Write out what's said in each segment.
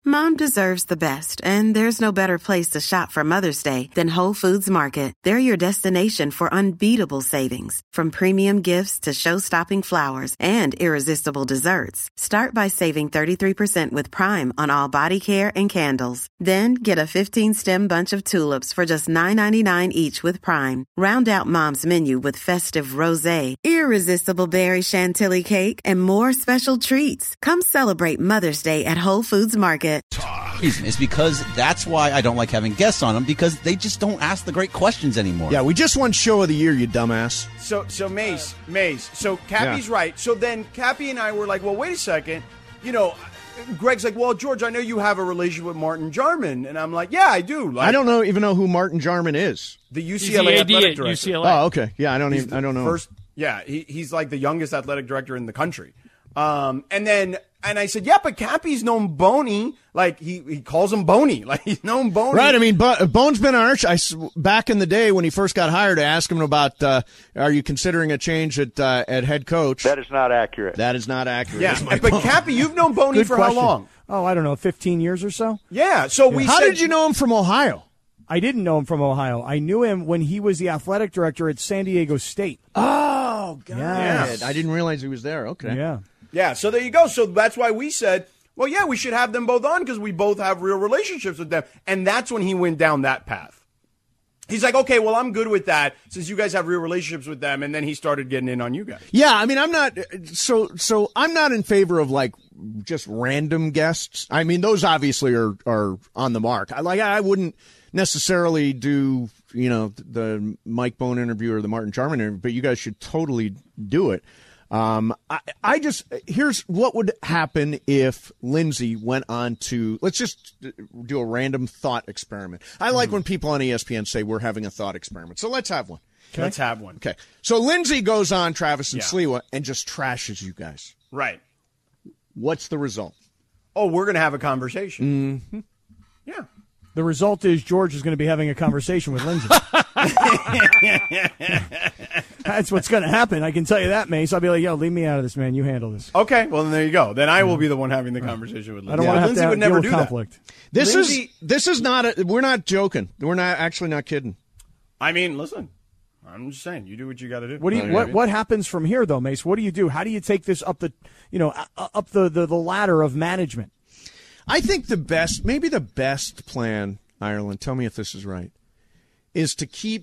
Mom deserves the best, and there's no better place to shop for Mother's Day than Whole Foods Market. They're your destination for unbeatable savings, from premium gifts to show-stopping flowers and irresistible desserts. Start by saving 33% with Prime on all body care and candles. Then get a 15-stem bunch of tulips for just $9.99 each with Prime. Round out Mom's menu with festive rosé, irresistible berry chantilly cake, and more special treats. Come celebrate Mother's Day at Whole Foods Market. It's because that's why I don't like having guests on them, because they just don't ask the great questions anymore. Yeah, we just won Show of the Year, you dumbass. So Mace. So Cappy's right. So then Cappy and I were like, well, wait a second. You know, Greg's like, well, George, I know you have a relationship with Martin Jarman. And I'm like, yeah, I do. Like, I don't even know who Martin Jarman is. The UCLA athletic director. UCLA. Oh, okay. Yeah, I don't know. He's like the youngest athletic director in the country. And I said, yeah, but Cappy's known Boney. Like, he calls him Boney. Like, he's known Boney. Right, I mean, Bone's been on our back in the day when he first got hired, I asked him about, are you considering a change at head coach? That is not accurate. That is not accurate. Yeah, but Cappy, you've known Boney for how long? Oh, I don't know, 15 years or so? Yeah, so we How did you know him from Ohio? I didn't know him from Ohio. I knew him when he was the athletic director at San Diego State. Oh, God. Yes. I didn't realize he was there. Okay. Yeah. Yeah, so there you go. So that's why we said, well, yeah, we should have them both on because we both have real relationships with them. And that's when he went down that path. He's like, okay, well, I'm good with that since you guys have real relationships with them. And then he started getting in on you guys. Yeah, I mean, I'm not so I'm not in favor of like just random guests. I mean, those obviously are on the mark. I wouldn't necessarily do, the Mike Bohn interview or the Martin Jarman interview, but you guys should totally do it. Here's what would happen if Lindsay went on to, let's just do a random thought experiment. I like when people on ESPN say we're having a thought experiment. So let's have one. Okay. Let's have one. Okay. So Lindsay goes on Travis and Sliwa and just trashes you guys. Right. What's the result? Oh, we're going to have a conversation. Mm-hmm. Yeah. The result is George is going to be having a conversation with Lindsay. That's what's going to happen. I can tell you that, Mace. I'll be like, yo, leave me out of this, man. You handle this. Okay, well, then there you go. Then I will be the one having the conversation with Lindsay. I don't want to have Lindsay to would deal never with do conflict. That. This is not we're not joking. We're not actually not kidding. I mean, listen. I'm just saying, you do what you got to do. What happens from here, though, Mace? What do you do? How do you take this up the ladder of management? I think maybe the best plan, Ireland, tell me if this is right, is to keep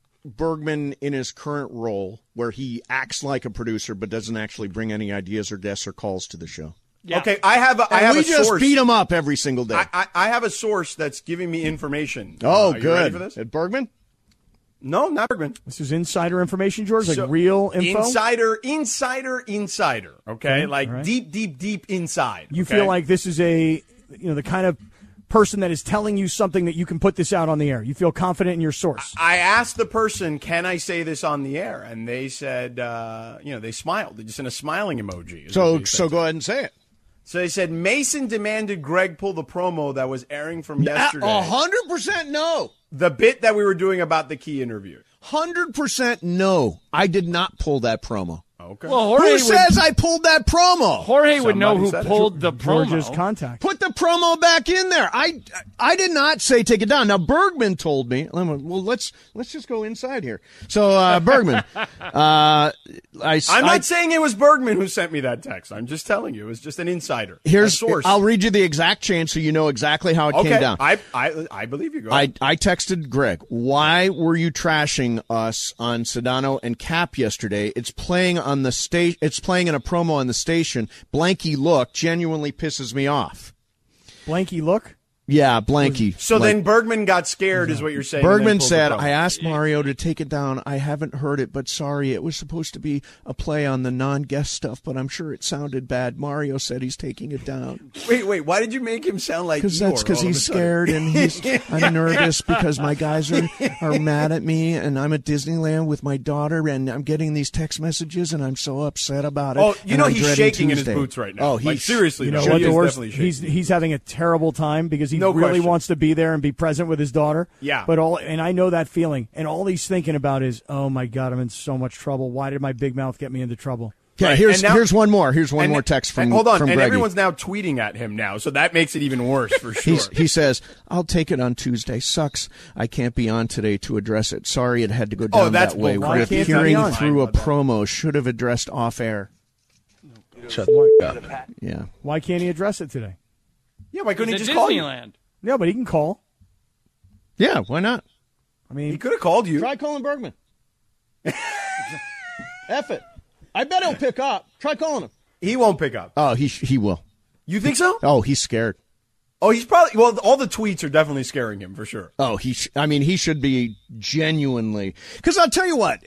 Bergman in his current role where he acts like a producer but doesn't actually bring any ideas or guests or calls to the show. Yeah. Okay, I have a just source. Beat him up every single day. I have a source that's giving me information. Oh, good. You ready for this? At Bergman? No, not Bergman. This is insider information, George, like real info? Insider. Okay, right. Deep inside. You feel like this is the kind of person that is telling you something that you can put this out on the air. You feel confident in your source. I asked the person, can I say this on the air? And they said, they smiled. They just sent a smiling emoji. So go ahead and say it. So they said, Mason demanded Greg pull the promo that was airing from yesterday. 100% no. The bit that we were doing about the key interview. 100% no. I did not pull that promo. Okay. Well, who says I pulled that promo? Jorge would know who pulled the promo. George's contact. Put the promo back in there. I did not say take it down. Now Bergman told me. Well, let's just go inside here. So Bergman, I'm not saying it was Bergman who sent me that text. I'm just telling you it was just an insider. Here's a source. I'll read you the exact chain so you know exactly how it came down. I believe you. Go ahead. I texted Greg. Why were you trashing us on Sedano and Cap yesterday? It's playing on the station. It's playing in a promo on the station. Blanky look genuinely pisses me off. Blanky look? Yeah, Blanky. So then Bergman got scared, is what you're saying. Bergman said, I asked Mario to take it down. I haven't heard it, but sorry. It was supposed to be a play on the non-guest stuff, but I'm sure it sounded bad. Mario said he's taking it down. Wait. Why did you make him sound like Eeyore? Because he's scared and I'm nervous because my guys are mad at me and I'm at Disneyland with my daughter and I'm getting these text messages and I'm so upset about it. Oh, he's shaking in his boots right now. Oh, he's seriously. You know what? He's having a terrible time because he really wants to be there and be present with his daughter. Yeah. And I know that feeling. And all he's thinking about is, oh my God, I'm in so much trouble. Why did my big mouth get me into trouble? Yeah, here's one more. Here's one more text from hold on, from and Greggy. everyone's now tweeting at him now, so that makes it even worse for sure. He says, "I'll take it on Tuesday. Sucks. I can't be on today to address it. Sorry, it had to go down that way. Why can't he be Hearing on? through a promo should have addressed off air. Shut up. Yeah. Why can't he address it today? Yeah, why couldn't he It's just at call you? Disneyland. Yeah, but he can call. Yeah, why not? I mean, He could have called you. Try calling Bergman. F it. I bet he'll pick up. Try calling him. He won't pick up. Oh, he will. You think so? Oh, he's scared. Oh, he's probably. Well, all the tweets are definitely scaring him for sure. Oh, he should be genuinely. Because I'll tell you what,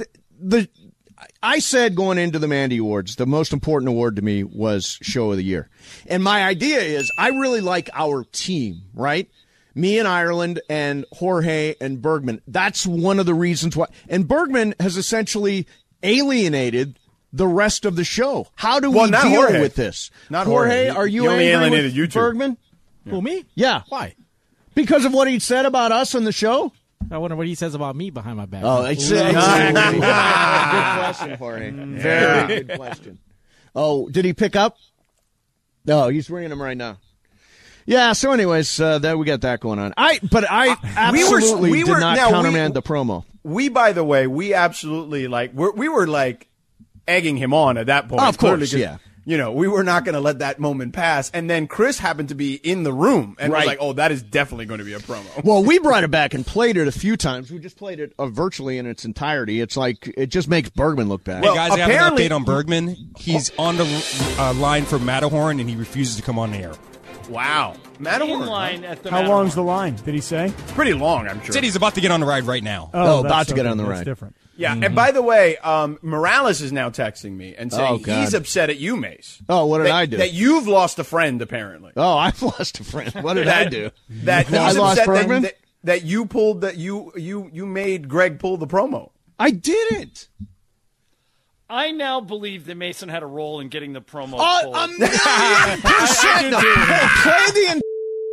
I said going into the Mandy Awards, the most important award to me was Show of the Year. And my idea is I really like our team, right? Me and Ireland and Jorge and Bergman. That's one of the reasons why. And Bergman has essentially alienated the rest of the show. How do we not deal Jorge. with this? Not Jorge, Jorge. are you He only angry alienated with you two. Bergman? Who, me? Yeah. Why? Because of what he said about us on the show? I wonder what he says about me behind my back. Oh, exactly. Good question, Jorge. Very good question. Oh, did he pick up? No, he's ringing him right now. Yeah, so anyways, that we got that going on. I absolutely did not countermand the promo. We, by the way, we absolutely we were egging him on at that point. Of course, clearly, yeah. You know, we were not going to let that moment pass. And then Chris happened to be in the room and was Right. like, "Oh, that is definitely going to be a promo." Well, we brought it back and played it a few times. We just played it virtually in its entirety. It's like it just makes Bergman look bad. Well, Hey guys, I have an apparently- update on Bergman. He's on the line for Matterhorn, and he refuses to come on the air. Wow, Matterhorn. In line at the how Matterhorn. long's the line? Did he say? It's pretty long, I'm He sure. said he's about to get on the ride right now. Oh, that's about to get okay. on the That's ride. different. Yeah, and by the way, Morales is now texting me and Oh, saying God. he's upset at you, Mace. Oh, what did I do? That you've lost a friend, apparently. Oh, I've lost a friend. What did I do? That he's I lost upset Bergman? that you pulled that you made Greg pull the promo. I didn't. I now believe that Mason had a role in getting the promo Oh, pulled. 1,000,000%. Play the.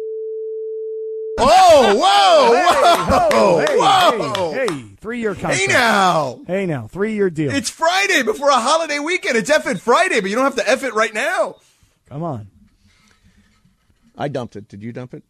Whoa! Hey, 3-year contract. Hey now! Hey now, 3-year deal. It's Friday before a holiday weekend. It's F it Friday, but you don't have to F it right now. Come on. I dumped it. Did you dump it?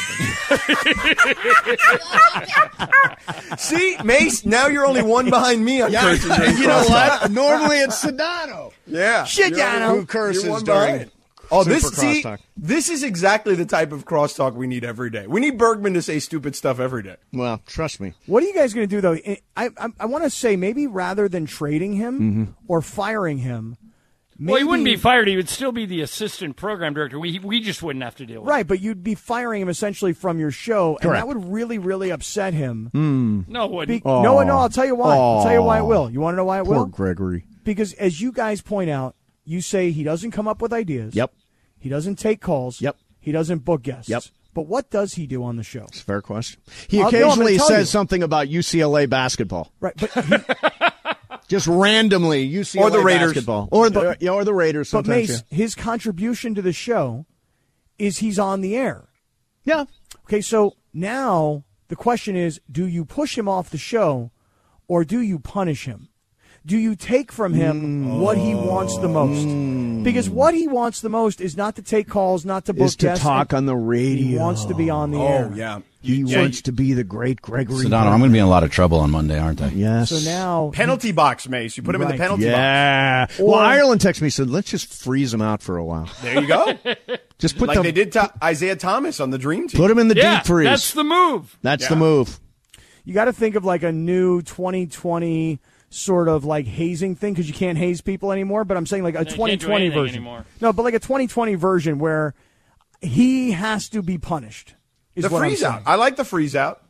See, Mace, now you're only one behind me on curses. You know what? Normally it's Sedano. Yeah. Sedano. Who curses You're one during behind. Oh, Super this this is exactly the type of crosstalk we need every day. We need Bergman to say stupid stuff every day. Well, trust me. What are you guys going to do, though? I want to say maybe rather than trading him or firing him, Well, he wouldn't be fired. He would still be the assistant program director. We just wouldn't have to deal with it. Right, but you'd be firing him essentially from your show, and that would really, really upset him. No, it wouldn't. No, I'll tell you why. I'll tell you why it will. You want to know why it Poor will? Gregory. Because as you guys point out, you say he doesn't come up with ideas. Yep. He doesn't take calls. Yep. He doesn't book guests. Yep. But what does he do on the show? It's a fair question. He No, I'm occasionally gonna tell you. says something about UCLA basketball. Right, but Just randomly UCLA Or the Raiders. basketball. Or the Raiders but sometimes. Mace, his contribution to the show is he's on the air. Yeah. Okay, so now the question is, do you push him off the show or do you punish him? Do you take from him what he wants the most? Because what he wants the most is not to take calls, not to book Is to guests. talk on the radio. He wants to be on the air. Oh, yeah. He wants to be the great Gregory. Sedano, I'm going to be in a lot of trouble on Monday, aren't I? Yes. So now Penalty box, Mace. You put him in the Right. penalty box. Yeah. Well, Ireland texted me and said, let's just freeze him out for a while. There you go. Just put Like they did to Isaiah Thomas on the Dream Team. put him in the Yeah, deep freeze. that's the move. That's the move. you got to think of like a new 2020 sort of like hazing thing because you can't haze people anymore. But I'm saying like a You can't do 2020 anything version. anymore. No, but like a 2020 version where he has to be punished. Is The what I'm freeze saying. out. I like the freeze out.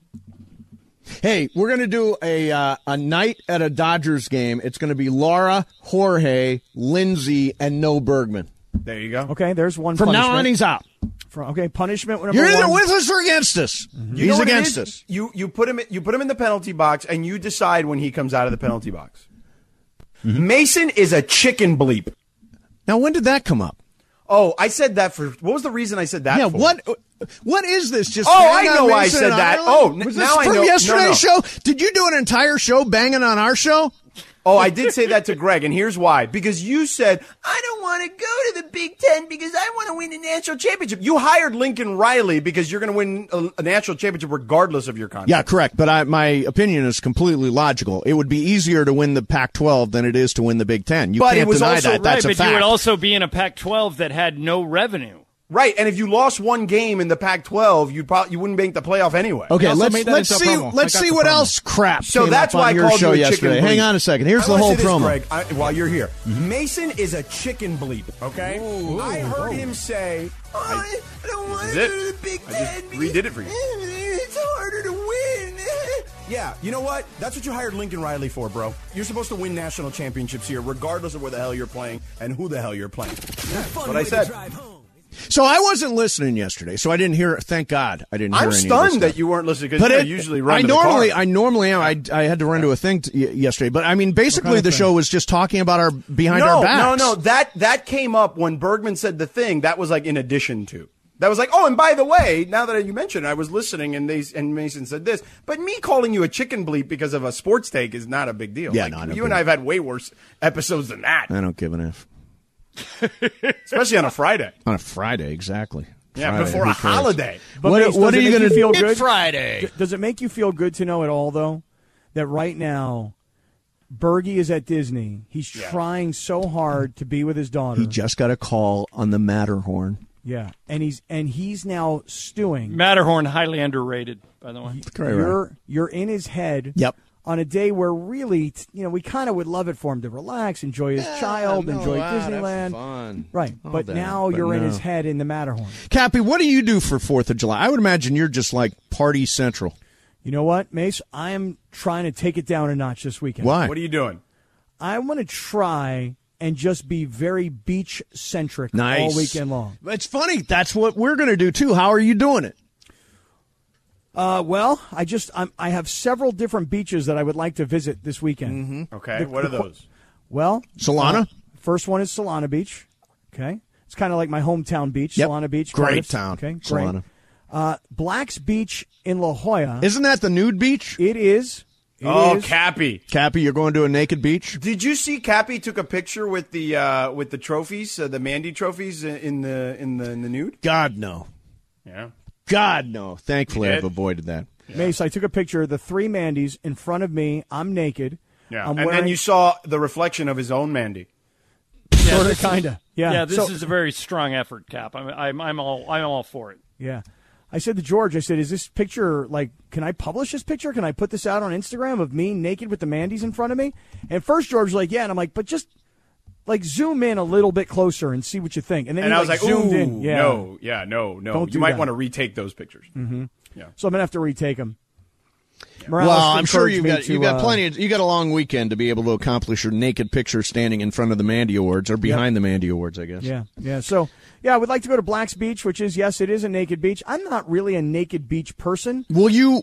Hey, we're going to do a night at a Dodgers game. It's going to be Laura, Jorge, Lindsay, and no Bergman. There you go. Okay, there's one From punishment. now on, he's out. Okay, punishment. Number You're either one. with us or against us. You know He's what it against is? us. You put him in the penalty box, and you decide when he comes out of the penalty box. Mason is a chicken bleep. Now, when did that come up? Oh, I said that for what was the reason I said that? Yeah, for? what is this? Just Oh, bang I on know why I Mason said and that. Ireland? Oh, was now this I from know. yesterday's No. show? Did you do an entire show banging on our show? Oh, I did say that to Greg, and here's why. Because you said, I don't want to go to the Big Ten because I want to win a national championship. You hired Lincoln Riley because you're going to win a national championship regardless of your contract. Yeah, correct. But my opinion is completely logical. It would be easier to win the Pac-12 than it is to win the Big Ten. You can't deny that. That's a fact. But you would also be in a Pac-12 that had no revenue. Right, and if you lost one game in the Pac-12, you wouldn't make the playoff anyway. Okay, let's see what else crap. So came that's up why on I your called show you a yesterday. chicken bleep. Hang on a second. Here's the whole promo. Greg, while you're here, Mason is a chicken bleep. Okay, I heard him say, "I don't want to go to the Big Ten. I just redid it for you. It's harder to win." Yeah, you know what? That's what you hired Lincoln Riley for, bro. You're supposed to win national championships here, regardless of where the hell you're playing and who the hell you're playing. That's what I said. So I wasn't listening yesterday, so I didn't hear. Thank God I didn't hear. I'm any stunned of that you weren't listening because you usually run. I normally am. I had to run to a thing yesterday, but I mean, basically the show was just talking about our behind our backs. No. That came up when Bergman said the thing. That was like in addition to. That was like, oh, and by the way, now that you mentioned it, I was listening, and Mason said this. But me calling you a chicken bleep because of a sports take is not a big deal. Yeah, like, you and I have had way worse episodes than that. I don't give an F. Especially on a Friday. On a Friday, exactly. Yeah, Friday, before a holiday. But what are you going to feel do? good? It's Friday. Does it make you feel good to know at all, though, that right now Bergie is at Disney? He's trying so hard to be with his daughter. He just got a call on the Matterhorn. Yeah, and he's now stewing. Matterhorn, highly underrated, by the way. You're in his head. Yep. On a day where really, we kind of would love it for him to relax, enjoy his child, enjoy Disneyland. Fun. Right, but now you're in his head in the Matterhorn. Cappy, what do you do for 4th of July? I would imagine you're just like party central. You know what, Mace? I am trying to take it down a notch this weekend. Why? What are you doing? I want to try and just be very beach-centric all weekend long. It's funny. That's what we're going to do, too. How are you doing it? Well, I have several different beaches that I would like to visit this weekend. Mm-hmm. Okay, what are those? Well, Solana? First one is Solana Beach. Okay. It's kind of like my hometown beach, Yep. Solana Beach. Great Cardiff. town. Okay, Solana. great. Black's Beach in La Jolla. Isn't that the nude beach? It is. Cappy. Cappy, you're going to a naked beach? Did you see Cappy took a picture with the trophies, the Mandy trophies in the nude? God, no. Yeah. God, no. Thankfully, I've avoided that. Yeah. Mace, I took a picture of the 3 Mandys in front of me. I'm naked. Yeah. And then you saw the reflection of his own Mandy. Sort of, kind of. Yeah. Yeah, this is a very strong effort, Cap. I'm all for it. Yeah. I said to George, is this picture, can I publish this picture? Can I put this out on Instagram of me naked with the Mandys in front of me? And first George was like, yeah. And I'm like, but just, zoom in a little bit closer and see what you think. And then I was like, zoomed ooh, in. Yeah. No. Don't you might that. want to retake those pictures. Mm-hmm. Yeah. So I'm going to have to retake them. Yeah. Well, I'm sure you've got plenty. You got a long weekend to be able to accomplish your naked picture standing in front of the Mandy Awards or behind the Mandy Awards, I guess. Yeah. So, I would like to go to Black's Beach, which is, yes, it is a naked beach. I'm not really a naked beach person. Will you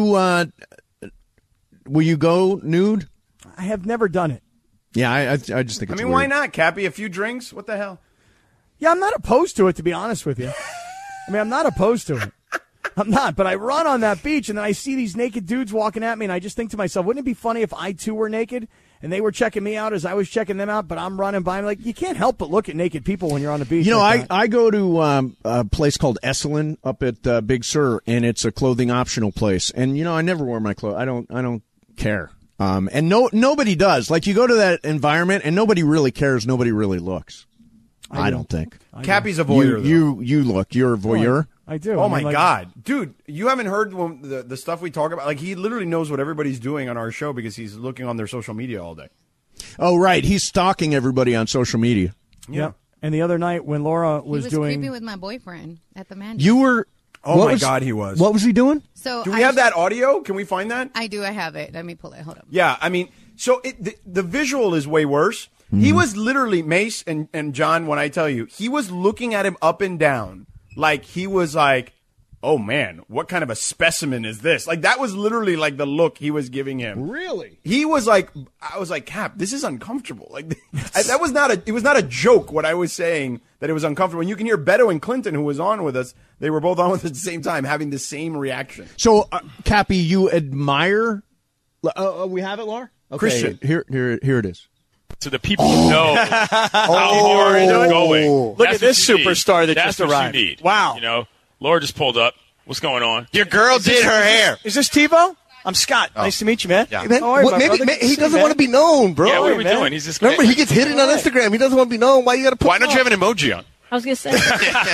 go nude? I have never done it. Yeah, I just think it's weird. why not, Cappy? A few drinks? What the hell? Yeah, I'm not opposed to it, to be honest with you. I'm not opposed to it. I'm not, but I run on that beach, and then I see these naked dudes walking at me, and I just think to myself, wouldn't it be funny if I, too, were naked, and they were checking me out as I was checking them out, but I'm running by them? You can't help but look at naked people when you're on the beach. I go to a place called Esalen up at Big Sur, and it's a clothing optional place. And, I never wear my clothes. I don't care. And nobody does. You go to that environment, and nobody really cares. Nobody really looks. I don't think. Cappy's a voyeur. You look. You're a voyeur. I do. Oh, my God. Dude, you haven't heard the stuff we talk about? He literally knows what everybody's doing on our show because he's looking on their social media all day. Oh, right. He's stalking everybody on social media. Yeah. And the other night when Laura was doing... creepy with my boyfriend at the Mandy. You were... Oh, my God, he was. What was he doing? So do we have that audio? Can we find that? I do. I have it. Let me pull it. Hold up. Yeah, so the visual is way worse. Mm-hmm. He was literally, Mace and John, when I tell you, he was looking at him up and down. He was like, oh, man, what kind of a specimen is this? That was literally the look he was giving him. Really? He was I was like, Cap, this is uncomfortable. That was it was not a joke what I was saying, that it was uncomfortable. And you can hear Beto and Clinton, who was on with us, they were both on with us at the same time, having the same reaction. So, Cappy, you admire... we have it, Laura? Okay, Christian. Here it is. So the people know how hard it's going. Look That's at this what you need. superstar that That's just what arrived. You need. Wow. You know, Laura just pulled up. What's going on? Your girl did her hair. Is this TiVo? I'm Scott. Nice to meet you, man. Yeah. Man, How are you, my brother? He doesn't want to be known, bro. Yeah, what are we doing? He's just Remember, he gets hidden on Instagram. He doesn't want to be known. Why you got to put? Why don't you have an emoji on? I was going to say. Should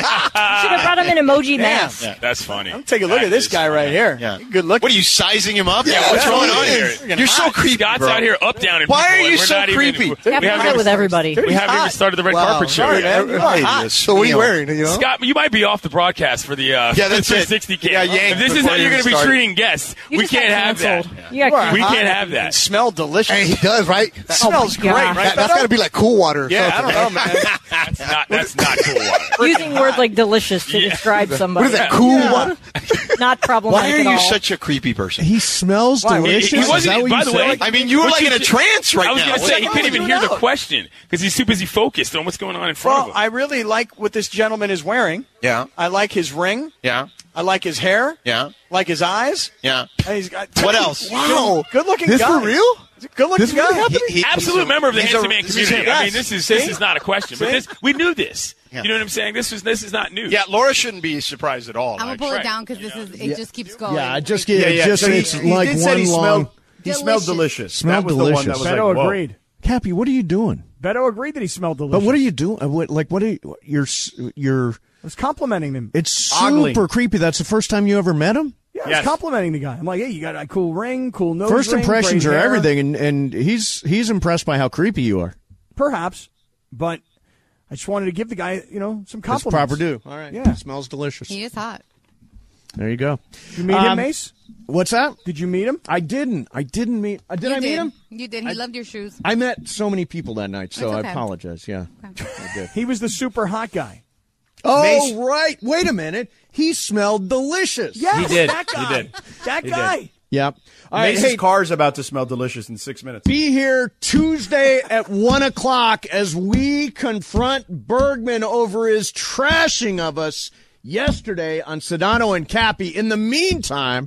have brought him an emoji mask. Yeah, that's funny. I'm taking a look at this guy right here. Yeah. Good look. What are you sizing him up? Yeah, what's going on here? You're so creepy, Scott's bro. out here up, down, and Why people, are you and we're so not even- creepy? we Have haven't it with everybody. We haven't even started the red carpet show Sorry, yet. man. So what are you wearing? You know? Scott, you might be off the broadcast for the that's it. 360 cam. Yeah, yank if this is before how you you're going to be start. treating guests, You we just got can't have that. canceled. You got We canceled. can't have that. Smell delicious. Hey, he does, right? That smells great, God. right? That's got to be like cool water. or Yeah, I something. don't know, man. That's not cool water. Using words like delicious to describe somebody. What is that, cool water? Not problematic Why are at you all. such a creepy person? He smells Why, delicious. He Is wasn't. that what By you the said? way, I mean, you were what like in a trance right I was now. going to say he What's couldn't even going hear the on? question because he's too busy focused on what's going on in front Well, of him. I really like what this gentleman is wearing. Yeah, I like his ring. yeah, I like his hair. yeah, Like his eyes. yeah. And he's got What else? Wow, good looking This guy. for real? Good looking This really guy. happening? Absolute member of the he's Handsome a- Man he's a- community. I mean, yes. this See? is not a question, but See? we knew this. Yeah. You know what I'm saying? This is not new. Yeah, Laura shouldn't be surprised at all. I'm gonna pull it down because it just keeps going. Yeah, I just Yeah, get yeah. just So he, it's he like did one say he long. smelled. He smelled Delicious. delicious. Smelled that was the one that delicious. was Beto like, whoa. agreed. Cappy, what are you doing? Beto agreed that he smelled delicious. But what are you doing? What are you? You're. I was complimenting him. It's super Ogling. creepy. That's the first time you ever met him. Yeah, I Yes. was complimenting the guy. I'm like, hey, you got a cool ring, cool nose First ring, impressions great are hair. everything, and he's impressed by how creepy you are. Perhaps, but I just wanted to give the guy, some It's compliments. proper due. All right. Yeah. It smells delicious. He is hot. There you go. Did you meet him, Mace? What's that? Did you meet him? I didn't meet. Did You I meet him? You did. He loved your shoes. I met so many people that night, so That's I okay. apologize. Yeah, I did. He was the super hot guy. Oh, Mace- right. Wait a minute. He smelled delicious. Yes, He did. That guy. He did. That He guy. did. Yep. All right. Mace's Hey, car's about to smell delicious in 6 minutes. be here Tuesday at 1:00 as we confront Bergman over his trashing of us yesterday on Sedano and Cappy. In the meantime,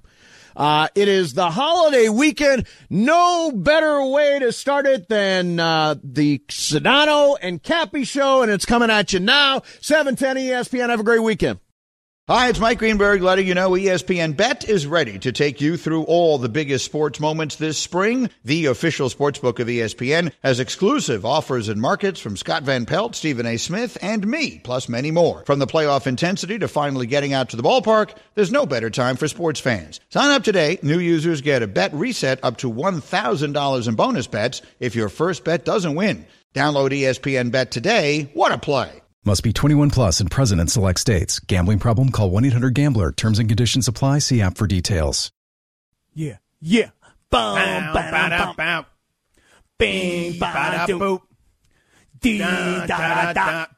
it is the holiday weekend. No better way to start it than the Sedano and Cappy show, and it's coming at you now. 710 ESPN. Have a great weekend. Hi, it's Mike Greenberg letting you know ESPN Bet is ready to take you through all the biggest sports moments this spring. The official sportsbook of ESPN has exclusive offers and markets from Scott Van Pelt, Stephen A. Smith, and me, plus many more. From the playoff intensity to finally getting out to the ballpark, there's no better time for sports fans. Sign up today. New users get a bet reset up to $1,000 in bonus bets if your first bet doesn't win. Download ESPN Bet today. What a play. Must be 21 plus and present in select states. Gambling problem? Call 1-800-GAMBLER. Terms and conditions apply. See app for details. Yeah. Yeah. Bum, ba-dum, bum. Bing, ba-da, boop. Dee, da-da-da.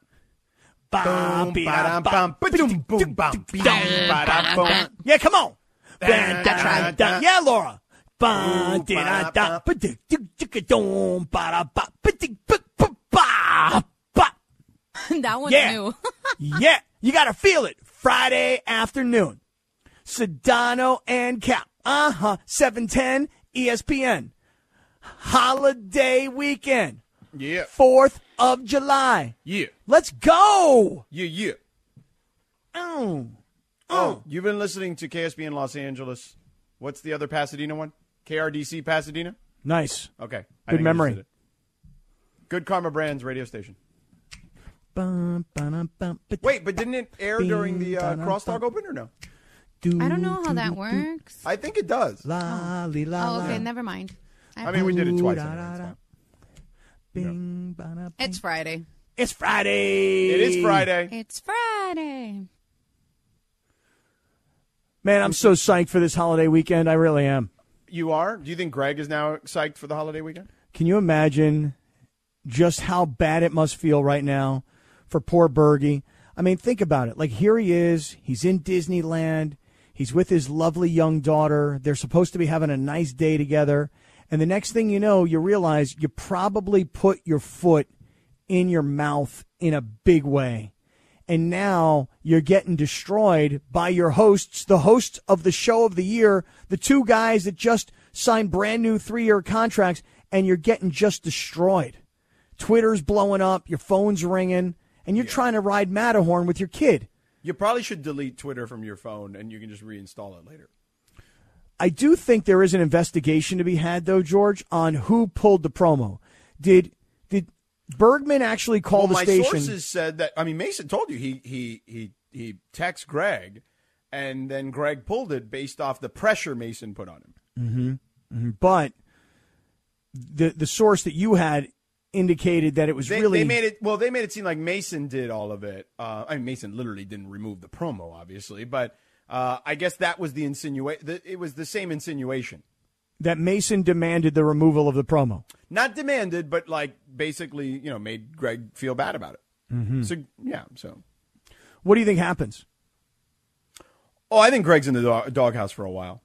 Bum, ba-dum, bum. Boom, boom, bum. Ba-dum, bum. Yeah, come on. Ba-da-da-da. Yeah, Laura. Ba, da-da-da. Ba-da-da-da. Ba-da-ba. Ba-da-ba. That one's Yeah. new. Yeah, you got to feel it. Friday afternoon. Sedano and Cap. 710 ESPN. Holiday weekend. Yeah. 4th of July. Yeah. Let's go. Yeah. Oh. You've been listening to KSB in Los Angeles. What's the other Pasadena one? KRDC Pasadena? Nice. Okay. Good memory. Good Karma Brands radio station. Bum, ba-dum, bum, ba- Wait, but didn't it air during the Crosstalk Open or no? I don't know how that works. I think it does. La, li, la, Oh, okay. la. Never mind. I mean, we did it twice. Bing, ba-da, bing. It's Friday. It's Friday. It is Friday. It's Friday. Man, I'm so psyched for this holiday weekend. I really am. You are? Do you think Greg is now psyched for the holiday weekend? Can you imagine just how bad it must feel right now for poor Bergie? I mean, think about it. Like, here he is. He's in Disneyland. He's with his lovely young daughter. They're supposed to be having a nice day together. And the next thing you know, you realize you probably put your foot in your mouth in a big way. And now you're getting destroyed by your hosts, the hosts of the show of the year, the two guys that just signed brand new 3-year contracts. and you're getting just destroyed. Twitter's blowing up, your phone's ringing, and you're trying to ride Matterhorn with your kid. You probably should delete Twitter from your phone, and you can just reinstall it later. I do think there is an investigation to be had, though, George, on who pulled the promo. Did Bergman actually call the station? My sources said that. I mean, Mason told you he texted Greg, and then Greg pulled it based off the pressure Mason put on him. Mm-hmm. But the source that you had indicated that it was really they made it seem like Mason did all of it. I mean, Mason literally didn't remove the promo, obviously, but I guess that was the insinuation. It was the same insinuation that Mason demanded the removal of the promo. Not demanded, but like basically, made Greg feel bad about it. Mm-hmm. So yeah. So, what do you think happens? Oh, I think Greg's in the doghouse for a while.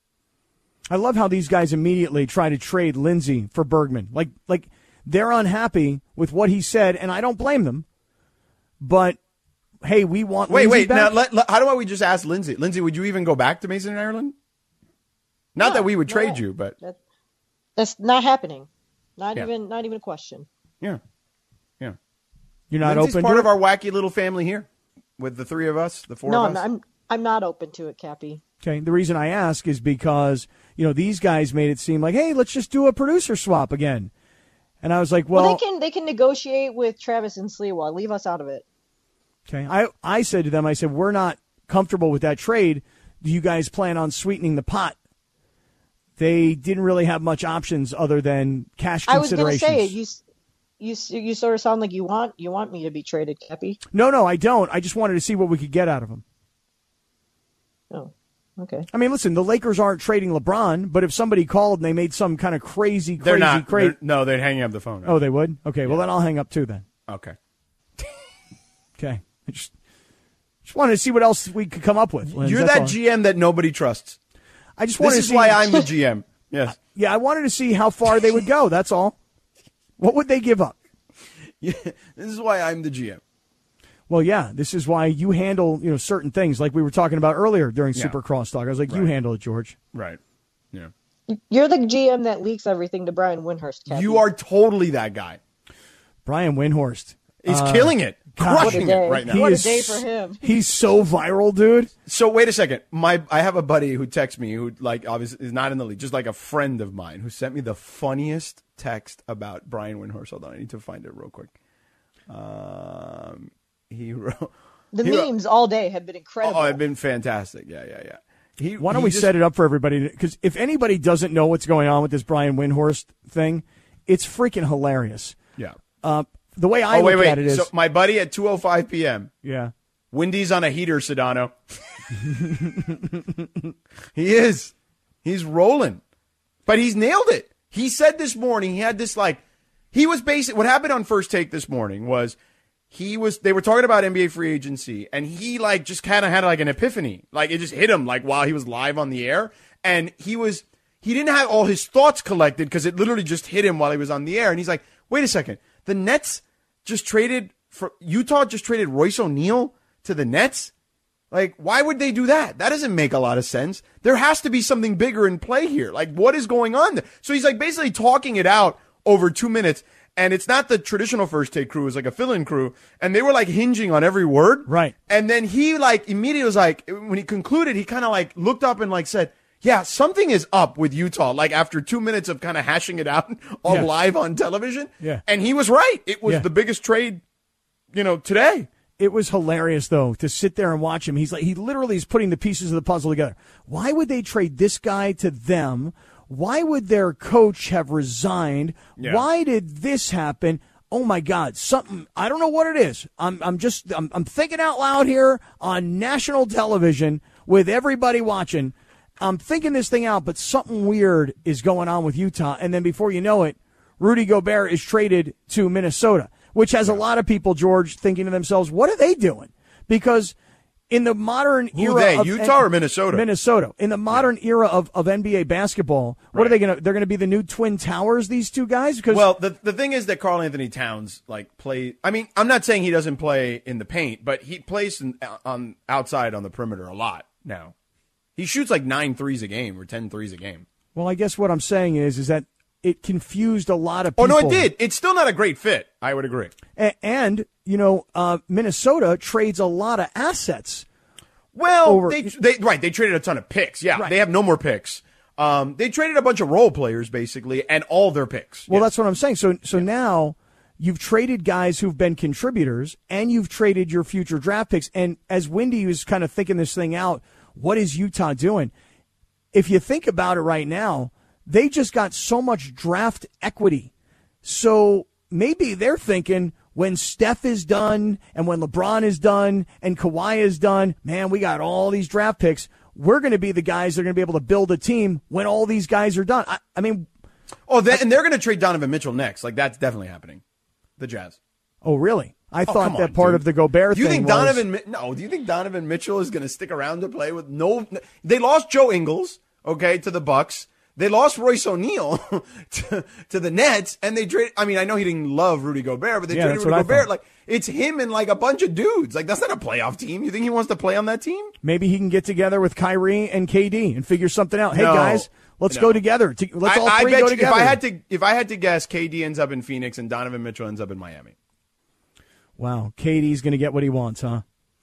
I love how these guys immediately try to trade Lindsay for Bergman. Like they're unhappy with what he said, and I don't blame them. But hey, we want Lindsay back. Now how do we just ask Lindsay? Lindsay, would you even go back to Mason in Ireland? Not that we would trade you, but that's not happening. Not even a question. Yeah. You're not Lindsay's open part to of our wacky little family here, with the three of us, the four of us. No, I'm not open to it, Cappy. Okay, the reason I ask is because these guys made it seem like, hey, let's just do a producer swap again, and I was like, well they can negotiate with Travis and Sliwa. Leave us out of it. Okay, I said to them, I said, we're not comfortable with that trade. Do you guys plan on sweetening the pot? They didn't really have much options other than cash considerations. I was going to say, you sort of sound like you want me to be traded, Cappy. No, I don't. I just wanted to see what we could get out of him. Oh, okay. I mean, listen, the Lakers aren't trading LeBron, but if somebody called and they made some kind of crazy, they'd hang up the phone. Right? Oh, they would? Okay, well, then I'll hang up too then. Okay. Okay. I just wanted to see what else we could come up with. Linz, You're that GM that nobody trusts. I just wanted This to is see why I'm the GM. Yes. Yeah, I wanted to see how far they would go. That's all. What would they give up? Yeah, this is why I'm the GM. Well, yeah, this is why you handle certain things like we were talking about earlier during Super Crosstalk. I was like, you handle it, George. Right. Yeah. You're the GM that leaks everything to Brian Windhorst, Cappy. You are totally that guy. Brian Windhorst. He's killing it. Crushing it right now. What a day for him. He's so viral, dude. So wait a second. I have a buddy who texts me who obviously is not in the league, just like a friend of mine who sent me the funniest text about Brian Windhorst. Hold on, I need to find it real quick. He wrote memes all day have been incredible. Oh, they've been fantastic. Yeah. Why don't we set it up for everybody? Because if anybody doesn't know what's going on with this Brian Windhorst thing, it's freaking hilarious. Yeah. The way I look at it is... So my buddy at 2:05 p.m. Yeah. Wendy's on a heater, Sedano. He is. He's rolling. But he's nailed it. He said this morning, he had this what happened on First Take this morning was they were talking about NBA free agency, and he just kind of had an epiphany. It just hit him while he was live on the air. And he didn't have all his thoughts collected because it literally just hit him while he was on the air. And he's like, wait a second. The Nets Utah just traded Royce O'Neal to the Nets? Why would they do that? That doesn't make a lot of sense. There has to be something bigger in play here. What is going on there? So he's basically talking it out over 2 minutes, and it's not the traditional First Take crew. It's a fill-in crew, and they were hinging on every word. Right. And then he immediately was when he concluded, he kind of looked up and said, yeah, something is up with Utah, after 2 minutes of kind of hashing it out live on television. Yeah. And he was right. It was the biggest trade, today. It was hilarious, though, to sit there and watch him. He literally is putting the pieces of the puzzle together. Why would they trade this guy to them? Why would their coach have resigned? Yeah. Why did this happen? Oh my God, something, I don't know what it is. I'm thinking out loud here on national television with everybody watching. I'm thinking this thing out, but something weird is going on with Utah. And then before you know it, Rudy Gobert is traded to Minnesota, which has a lot of people, George, thinking to themselves, what are they doing? Because in the modern era of Utah or Minnesota? Minnesota. In the modern era of NBA basketball, what are they going to? They're going to be the new Twin Towers, these two guys? Because the thing is that Karl Anthony Towns play. I mean, I'm not saying he doesn't play in the paint, but he plays on outside on the perimeter a lot now. He shoots 9 threes a game or 10 threes a game. Well, I guess what I'm saying is that it confused a lot of people. Oh, no, it did. It's still not a great fit. I would agree. And Minnesota trades a lot of assets. Well, they traded a ton of picks. Yeah, right. They have no more picks. They traded a bunch of role players, basically, and all their picks. Well, that's what I'm saying. So now you've traded guys who've been contributors, and you've traded your future draft picks. And as Wendy was kind of thinking this thing out, what is Utah doing? If you think about it right now, they just got so much draft equity. So maybe they're thinking when Steph is done and when LeBron is done and Kawhi is done, man, we got all these draft picks. We're going to be the guys that are going to be able to build a team when all these guys are done. I mean. And they're going to trade Donovan Mitchell next. Like, that's definitely happening. The Jazz. Oh, really? I thought that part of the Gobert thing was. Do you think Donovan Mitchell is going to stick around to play with no? They lost Joe Ingles, to the Bucks. They lost Royce O'Neal to the Nets, and they traded. I mean, I know he didn't love Rudy Gobert, but they traded Rudy Gobert. Like, it's him and like a bunch of dudes. Like, that's not a playoff team. You think he wants to play on that team? Maybe he can get together with Kyrie and KD and figure something out. Hey, guys, let's go together. Let's all three go together. If I had to guess, KD ends up in Phoenix and Donovan Mitchell ends up in Miami. Wow, KD's going to get what he wants, huh?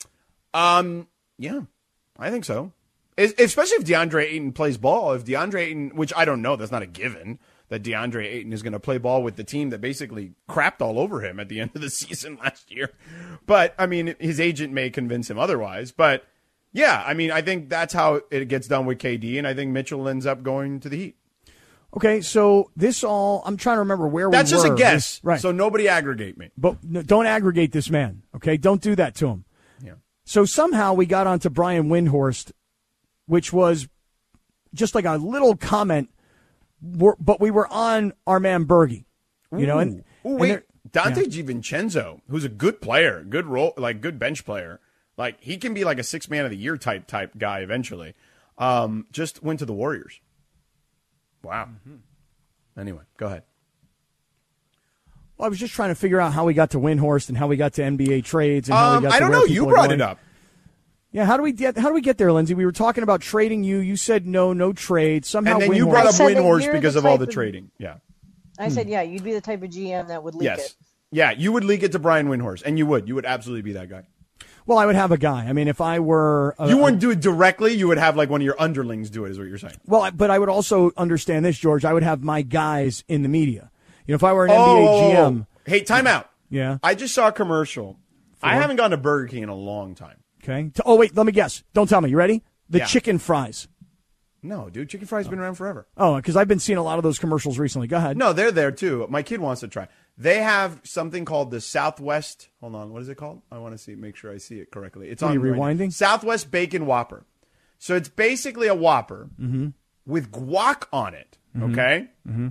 Yeah, I think so. Especially if DeAndre Ayton plays ball. If DeAndre Ayton, which I don't know, that's not a given, that DeAndre Ayton is going to play ball with the team that basically crapped all over him at the end of the season last year. But, I mean, his agent may convince him otherwise. But, yeah, I mean, I think that's how it gets done with KD, and I think Mitchell ends up going to the Heat. Okay, so I'm trying to remember where we were. That's just a guess, right? So nobody aggregate me. But don't aggregate this man, okay? Don't do that to him. Yeah. So somehow we got onto Brian Windhorst, which was just like a little comment, but we were on our man Berge, And Dante DiVincenzo, who's a good player, good role, like good bench player, like he can be like a 6 man of the year type guy eventually. Just went to the Warriors. Wow. Mm-hmm. Anyway, go ahead. Well, I was just trying to figure out how we got to Windhorst and how we got to NBA trades and how we got to I don't know. You brought it up. Yeah, how do we get there, Lindsay? We were talking about trading you. You said no trade. Somehow, and then you brought up Windhorst because of all the trading. Yeah. I said, yeah, you'd be the type of GM that would leak it. Yeah, you would leak it to Brian Windhorst, and you would absolutely be that guy. Well, I would have a guy. I mean, if I were... you wouldn't do it directly. You would have like one of your underlings do it, is what you're saying. Well, but I would also understand this, George. I would have my guys in the media. If I were an NBA GM... Hey, time out. Yeah? I just saw a commercial. I haven't gone to Burger King in a long time. Okay. Oh, wait, let me guess. Don't tell me. You ready? The chicken fries. No, dude, chicken fries been around forever. Oh, because I've been seeing a lot of those commercials recently. Go ahead. No, they're there, too. My kid wants to try. They have something called the Southwest. Hold on. What is it called? I want to make sure I see it correctly. It's on rewinding? Right Southwest Bacon Whopper. So it's basically a Whopper with guac on it, okay? Mm-hmm.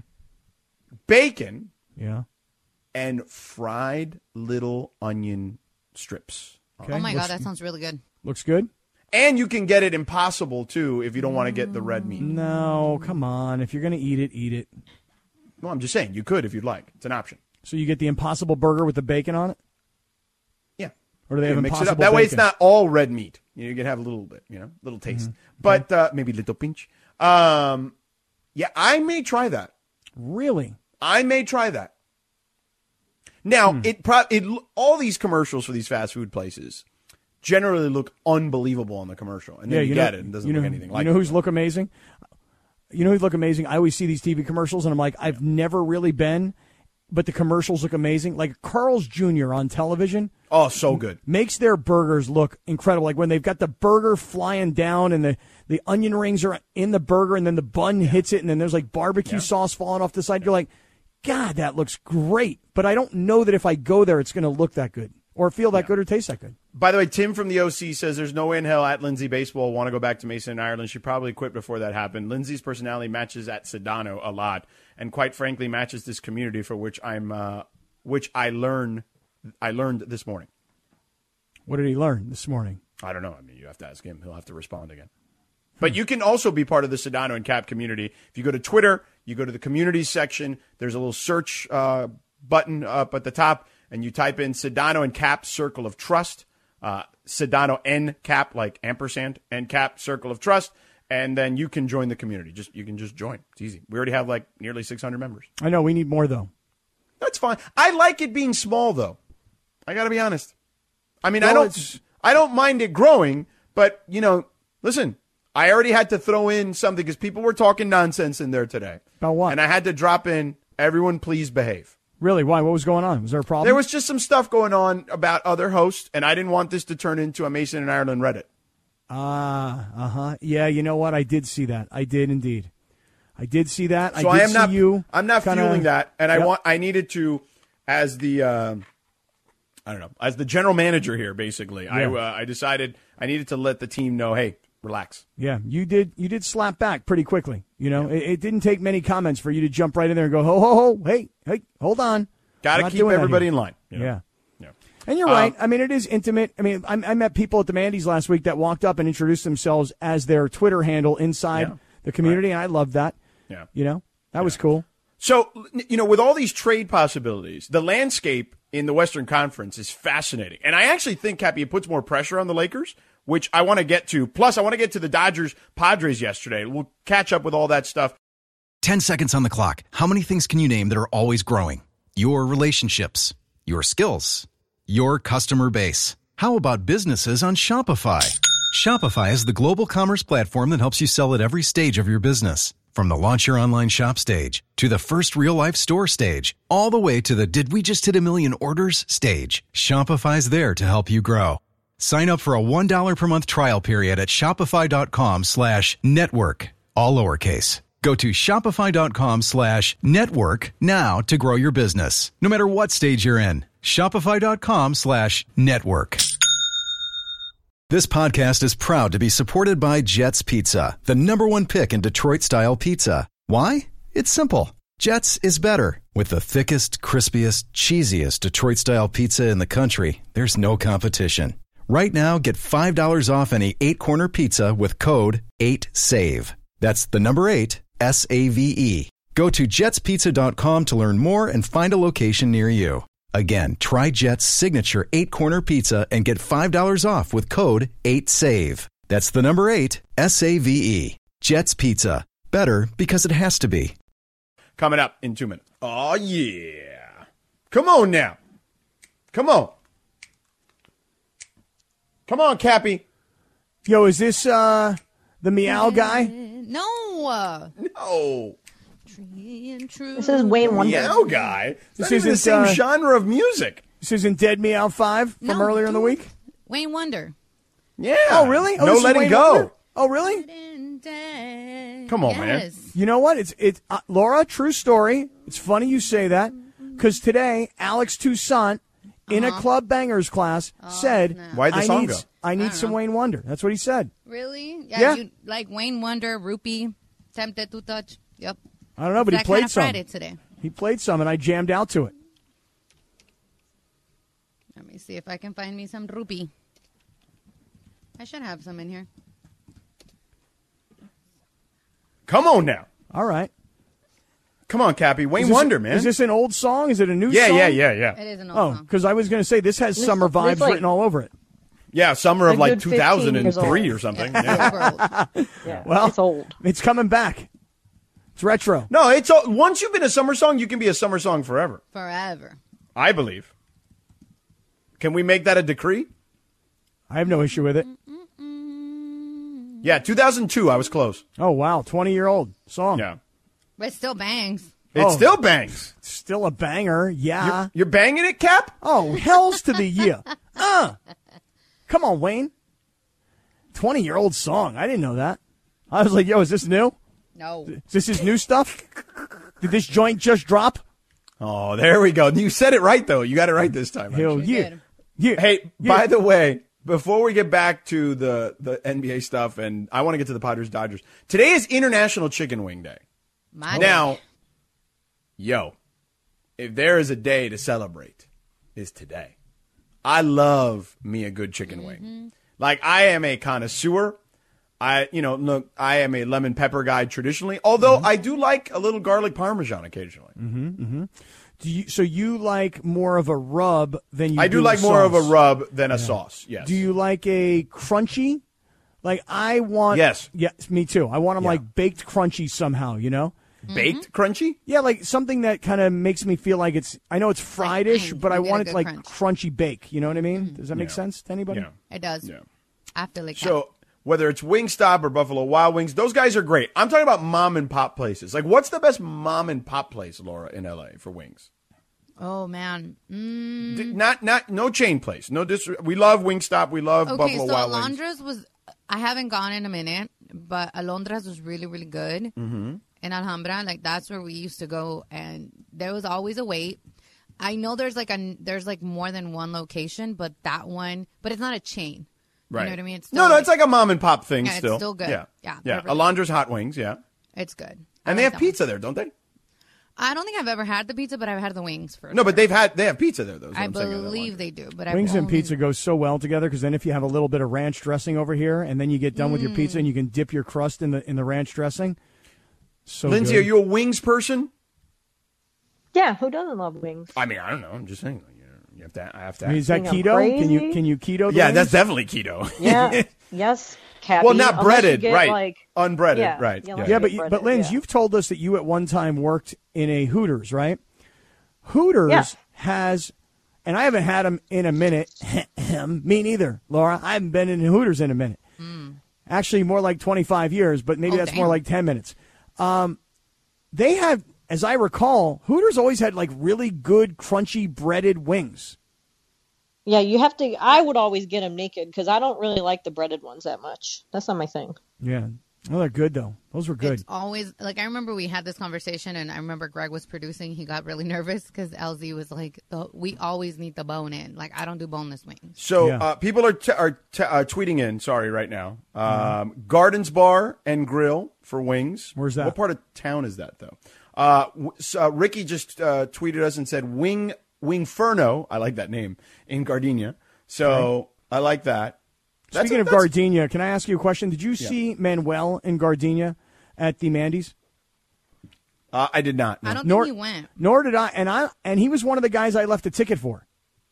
Bacon. Yeah. And fried little onion strips. Okay. Oh, my God. That sounds really good. Looks good. And you can get it Impossible, too, if you don't want to get the red meat. No, come on. If you're going to eat it, eat it. Well, I'm just saying, you could if you'd like. It's an option. So you get the Impossible Burger with the bacon on it? Yeah. Or do they have mix Impossible it up. That bacon? way it's not all red meat. You can have a little bit, little taste. But maybe a little pinch. Yeah, I may try that. Really? I may try that. Now, all these commercials for these fast food places generally look unbelievable on the commercial. And then you get it and it doesn't look anything like it. You know who's look amazing? You know who's look amazing? I always see these TV commercials and I'm like, I've never really been, but the commercials look amazing. Like Carl's Jr. on television. Oh, so good. Makes their burgers look incredible. Like when they've got the burger flying down and the onion rings are in the burger and then the bun hits it and then there's like barbecue sauce falling off the side. You're like, God, that looks great. But I don't know that if I go there, it's going to look that good or feel that good or taste that good. By the way, Tim from the OC says there's no way in hell at Lindsay Baseball want to go back to Mason and Ireland. She probably quit before that happened. Lindsay's personality matches at Sedano a lot, and quite frankly, matches this community for which I learned this morning. What did he learn this morning? I don't know. I mean, you have to ask him. He'll have to respond again. But you can also be part of the Sedano and Cap community. If you go to Twitter, you go to the communities section, there's a little search button up at the top, and you type in Sedano and Cap Circle of Trust, Sedano N Cap, like ampersand, and Cap Circle of Trust, and then you can join the community. You can just join. It's easy. We already have like nearly 600 members. I know we need more though. That's fine. I like it being small though. I got to be honest. I mean, I don't mind it growing, but listen, I already had to throw in something because people were talking nonsense in there today. About what? And I had to drop in, everyone please behave. Really? Why? What was going on? Was there a problem? There was just some stuff going on about other hosts, and I didn't want this to turn into a Mason and Ireland Reddit. Yeah, you know what? I did see that. I did indeed. I did see that. So I'm not fueling that, and I needed to, as the as the general manager here, basically, Yeah. I decided I needed to let the team know, hey, relax. Yeah, you did slap back pretty quickly. It didn't take many comments for you to jump right in there and go, ho, ho, ho, hey, hold on. Got to keep everybody in line. Yeah. And you're right. I mean, it is intimate. I mean, I met people at the Mandy's last week that walked up and introduced themselves as their Twitter handle inside the community, and I loved that. Yeah. That was cool. So, with all these trade possibilities, the landscape in the Western Conference is fascinating. And I actually think, Cappy, it puts more pressure on the Lakers, which I want to get to. Plus, I want to get to the Dodgers-Padres yesterday. We'll catch up with all that stuff. 10 seconds on the clock. How many things can you name that are always growing? Your relationships, your skills, your customer base. How about businesses on Shopify? Shopify is the global commerce platform that helps you sell at every stage of your business. From the launch your online shop stage, to the first real-life store stage, all the way to the did we just hit 1 million orders stage, Shopify's there to help you grow. Sign up for a $1 per month trial period at shopify.com/network, all lowercase. Go to shopify.com/network now to grow your business, no matter what stage you're in. Shopify.com/network. This podcast is proud to be supported by Jets Pizza, the #1 pick in Detroit-style pizza. Why? It's simple. Jets is better. With the thickest, crispiest, cheesiest Detroit-style pizza in the country, there's no competition. Right now, get $5 off any 8-corner pizza with code 8SAVE. That's the number 8, SAVE. Go to jetspizza.com to learn more and find a location near you. Again, try Jet's signature 8-corner pizza and get $5 off with code 8SAVE. That's the number 8, SAVE. Jet's Pizza. Better because it has to be. Coming up in 2 minutes. Oh, yeah. Come on now. Come on. Come on, Cappy. Yo, is this the Meow guy? No. No. This is Wayne Wonder. Meow guy? This This is the same genre of music. This isn't Dead Meow 5 from earlier in the week? Wayne Wonder. Yeah. Oh, really? Oh, No this is Letting Wayne Go. Wonder? Oh, really? Come on, man. You know what? It's Laura, true story. It's funny you say that because today, Alex Toussaint, in a Club Bangers class, said, Why'd the song go? I need some Wayne Wonder. That's what he said. Really? Yeah. You like Wayne Wonder, Rupee, Tempted to Touch. Yep. I don't know, but That he played kind of some. Friday today. He played some, and I jammed out to it. Let me see if I can find me some Rupee. I should have some in here. Come on now. All right. Come on, Cappy. Wayne Is this- Wonder, man. Is this an old song? Is it a new Yeah, song? yeah. It is an old song. because I was going to say this has summer vibes like- written all over it. Yeah, summer of A like good 15 years 2003 old. or something. Yeah. Yeah, Well, it's old. It's coming back. It's retro. No, once you've been a summer song, you can be a summer song forever. Forever. I believe. Can we make that a decree? I have no issue with it. Yeah, 2002. I was close. Oh, wow. 20-year-old song. Yeah. But it still bangs. It still bangs. Still a banger. Yeah. You're banging it, Cap? Oh, hell's to the yeah. Come on, Wayne. 20-year-old song. I didn't know that. I was like, yo, is this new? No. Is this his new stuff? Did this joint just drop? Oh, there we go. You said it right, though. You got it right this time. Hell actually. yeah. Yeah. Hey, by the way, before we get back to the NBA stuff, and I want to get to the Padres-Dodgers, today is International Chicken Wing Day. Now, yo, if there is a day to celebrate, it's today. I love me a good chicken wing. Like, I am a connoisseur. I am a lemon pepper guy traditionally, although I do like a little garlic parmesan occasionally. So you like more of a rub than you I do like a more of a sauce? rub than a sauce, yes. Do you like a crunchy Like, I want... Yes. Yes, me too. I want them, like, baked crunchy somehow, you know? Baked crunchy? Yeah, like something that kind of makes me feel like it's... I know it's fried-ish, but I you get want a it, good like, crunch. crunchy bake. You know what I mean? Does that make sense to anybody? It does. Yeah. After like So whether it's Wingstop or Buffalo Wild Wings, those guys are great. I'm talking about mom and pop places. Like, what's the best mom and pop place, Laura, in LA for wings? Oh man, No chain place. No we love Wingstop. We love Buffalo so Wild Wings. Alondra's was. I haven't gone in a minute, but Alondra's was really, really good. Mm-hmm. In Alhambra, like that's where we used to go, and there was always a wait. I know there's like more than one location, but that one, but it's not a chain. Right. You know what I mean? It's No, it's like a mom and pop thing Yeah, still. it's still good. Yeah. Yeah, Yeah. they're really Alondra's Hot Wings, yeah. It's good. And they have pizza there, don't they? I don't think I've ever had the pizza, but I've had the wings for. No, but they have pizza there, though. is what I I'm saying at believe Alondra's. they do, but Wings I've and only- pizza go so well together because then if you have a little bit of ranch dressing over here and then you get done with your pizza and you can dip your crust in the ranch dressing. So Lindsay, good. are you a wings person? Yeah, who doesn't love wings? I mean, I don't know. I'm just saying. Like, you have to. I have to. I mean, is that Think I'm keto? crazy? Can you keto? The Yeah, wings? that's definitely keto. Yeah. Yes, Kathy. Well, not unless breaded, you get, right? Like, Unbreaded, yeah, right? yeah, Yeah, Yeah, breaded, but Linz, yeah. you've told us that you at one time worked in a Hooters, right? Hooters Yeah. has, and I haven't had them in a minute. Me neither, Laura. I haven't been in Hooters in a minute. Actually, more like 25 years, but maybe that's more like 10 minutes. They have, as I recall, Hooters always had like really good, crunchy, breaded wings. Yeah, you have to. I would always get them naked because I don't really like the breaded ones that much. That's not my thing. Yeah. Well, they're good, though. Those were good. It's always like I remember we had this conversation, and I remember Greg was producing. He got really nervous because LZ was like, "We always need the bone in. Like I don't do boneless wings." So people are tweeting in. Sorry, right now. Gardens Bar and Grill for wings. Where's that? What part of town is that though? Ricky just tweeted us and said Wingferno. I like that name in Gardenia. So I like that. Speaking of Gardenia, can I ask you a question? Did you see Manuel in Gardenia at the Mandy's? I did not. No. I don't think he went. Nor did I. And he was one of the guys I left a ticket for.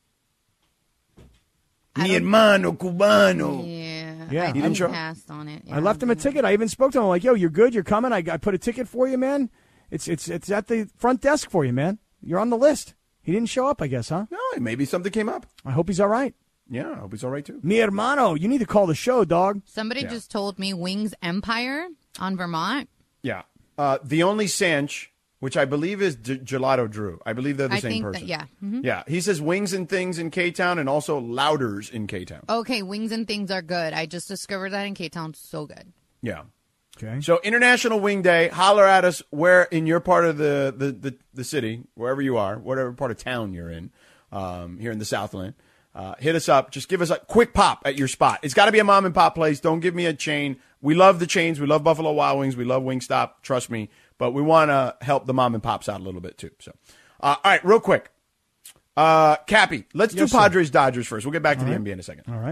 Mi hermano cubano. Yeah. I passed on it. I left him a ticket. I even spoke to him. I'm like, yo, you're good. You're coming. I put a ticket for you, man. It's at the front desk for you, man. You're on the list. He didn't show up, I guess, huh? No, maybe something came up. I hope he's all right. Yeah, I hope he's all right, too. Mi hermano, you need to call the show, dog. Somebody just told me Wings Empire on Vermont. Yeah. The only Sanch, which I believe is Gelato Drew. I believe they're the same person. Yeah. Mhm. Yeah. He says Wings and Things in K-Town and also Louders in K-Town. Okay, Wings and Things are good. I just discovered that in K-Town. So good. Yeah. Okay. So International Wing Day, holler at us where in your part of the city, wherever you are, whatever part of town you're in, here in the Southland. Hit us up. Just give us a quick pop at your spot. It's got to be a mom and pop place. Don't give me a chain. We love the chains. We love Buffalo Wild Wings. We love Wingstop. Trust me. But we want to help the mom and pops out a little bit too. So, all right, real quick. Cappy, let's do Padres Dodgers first. We'll get back to the NBA in a second. All right.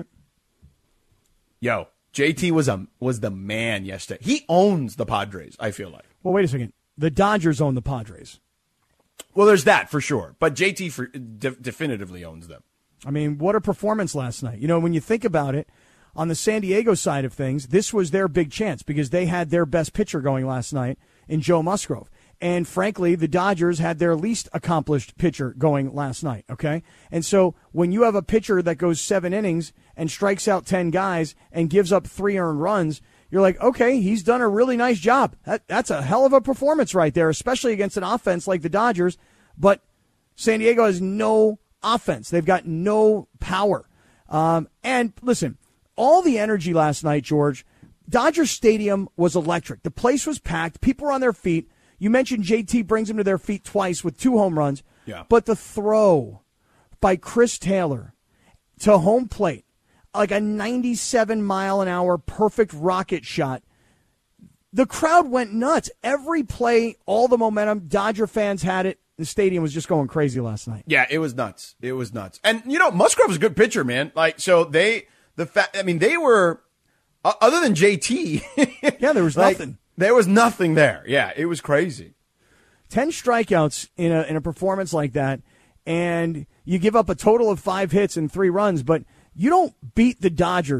Yo, JT was the man yesterday. He owns the Padres, I feel like. Well, wait a second. The Dodgers own the Padres. Well, there's that for sure. But JT definitively owns them. I mean, what a performance last night. You know, when you think about it, on the San Diego side of things, this was their big chance because they had their best pitcher going last night in Joe Musgrove. And frankly, the Dodgers had their least accomplished pitcher going last night, okay? And so when you have a pitcher that goes 7 innings and strikes out 10 guys and gives up 3 earned runs, you're like, okay, he's done a really nice job. That's a hell of a performance right there, especially against an offense like the Dodgers. But San Diego has no offense. They've got no power. And listen, all the energy last night, George, Dodger Stadium was electric. The place was packed. People were on their feet. You mentioned JT brings them to their feet twice with 2 home runs. Yeah. But the throw by Chris Taylor to home plate, like a 97-mile-an-hour perfect rocket shot, the crowd went nuts. Every play, all the momentum, Dodger fans had it. The stadium was just going crazy last night. Yeah, it was nuts. It was nuts. And, you know, Musgrove's a good pitcher, man. Like, so they were, other than JT. Yeah, there was nothing. There was nothing there. Yeah, it was crazy. 10 strikeouts in a performance like that, and you give up a total of 5 hits and 3 runs, but you don't beat the Dodgers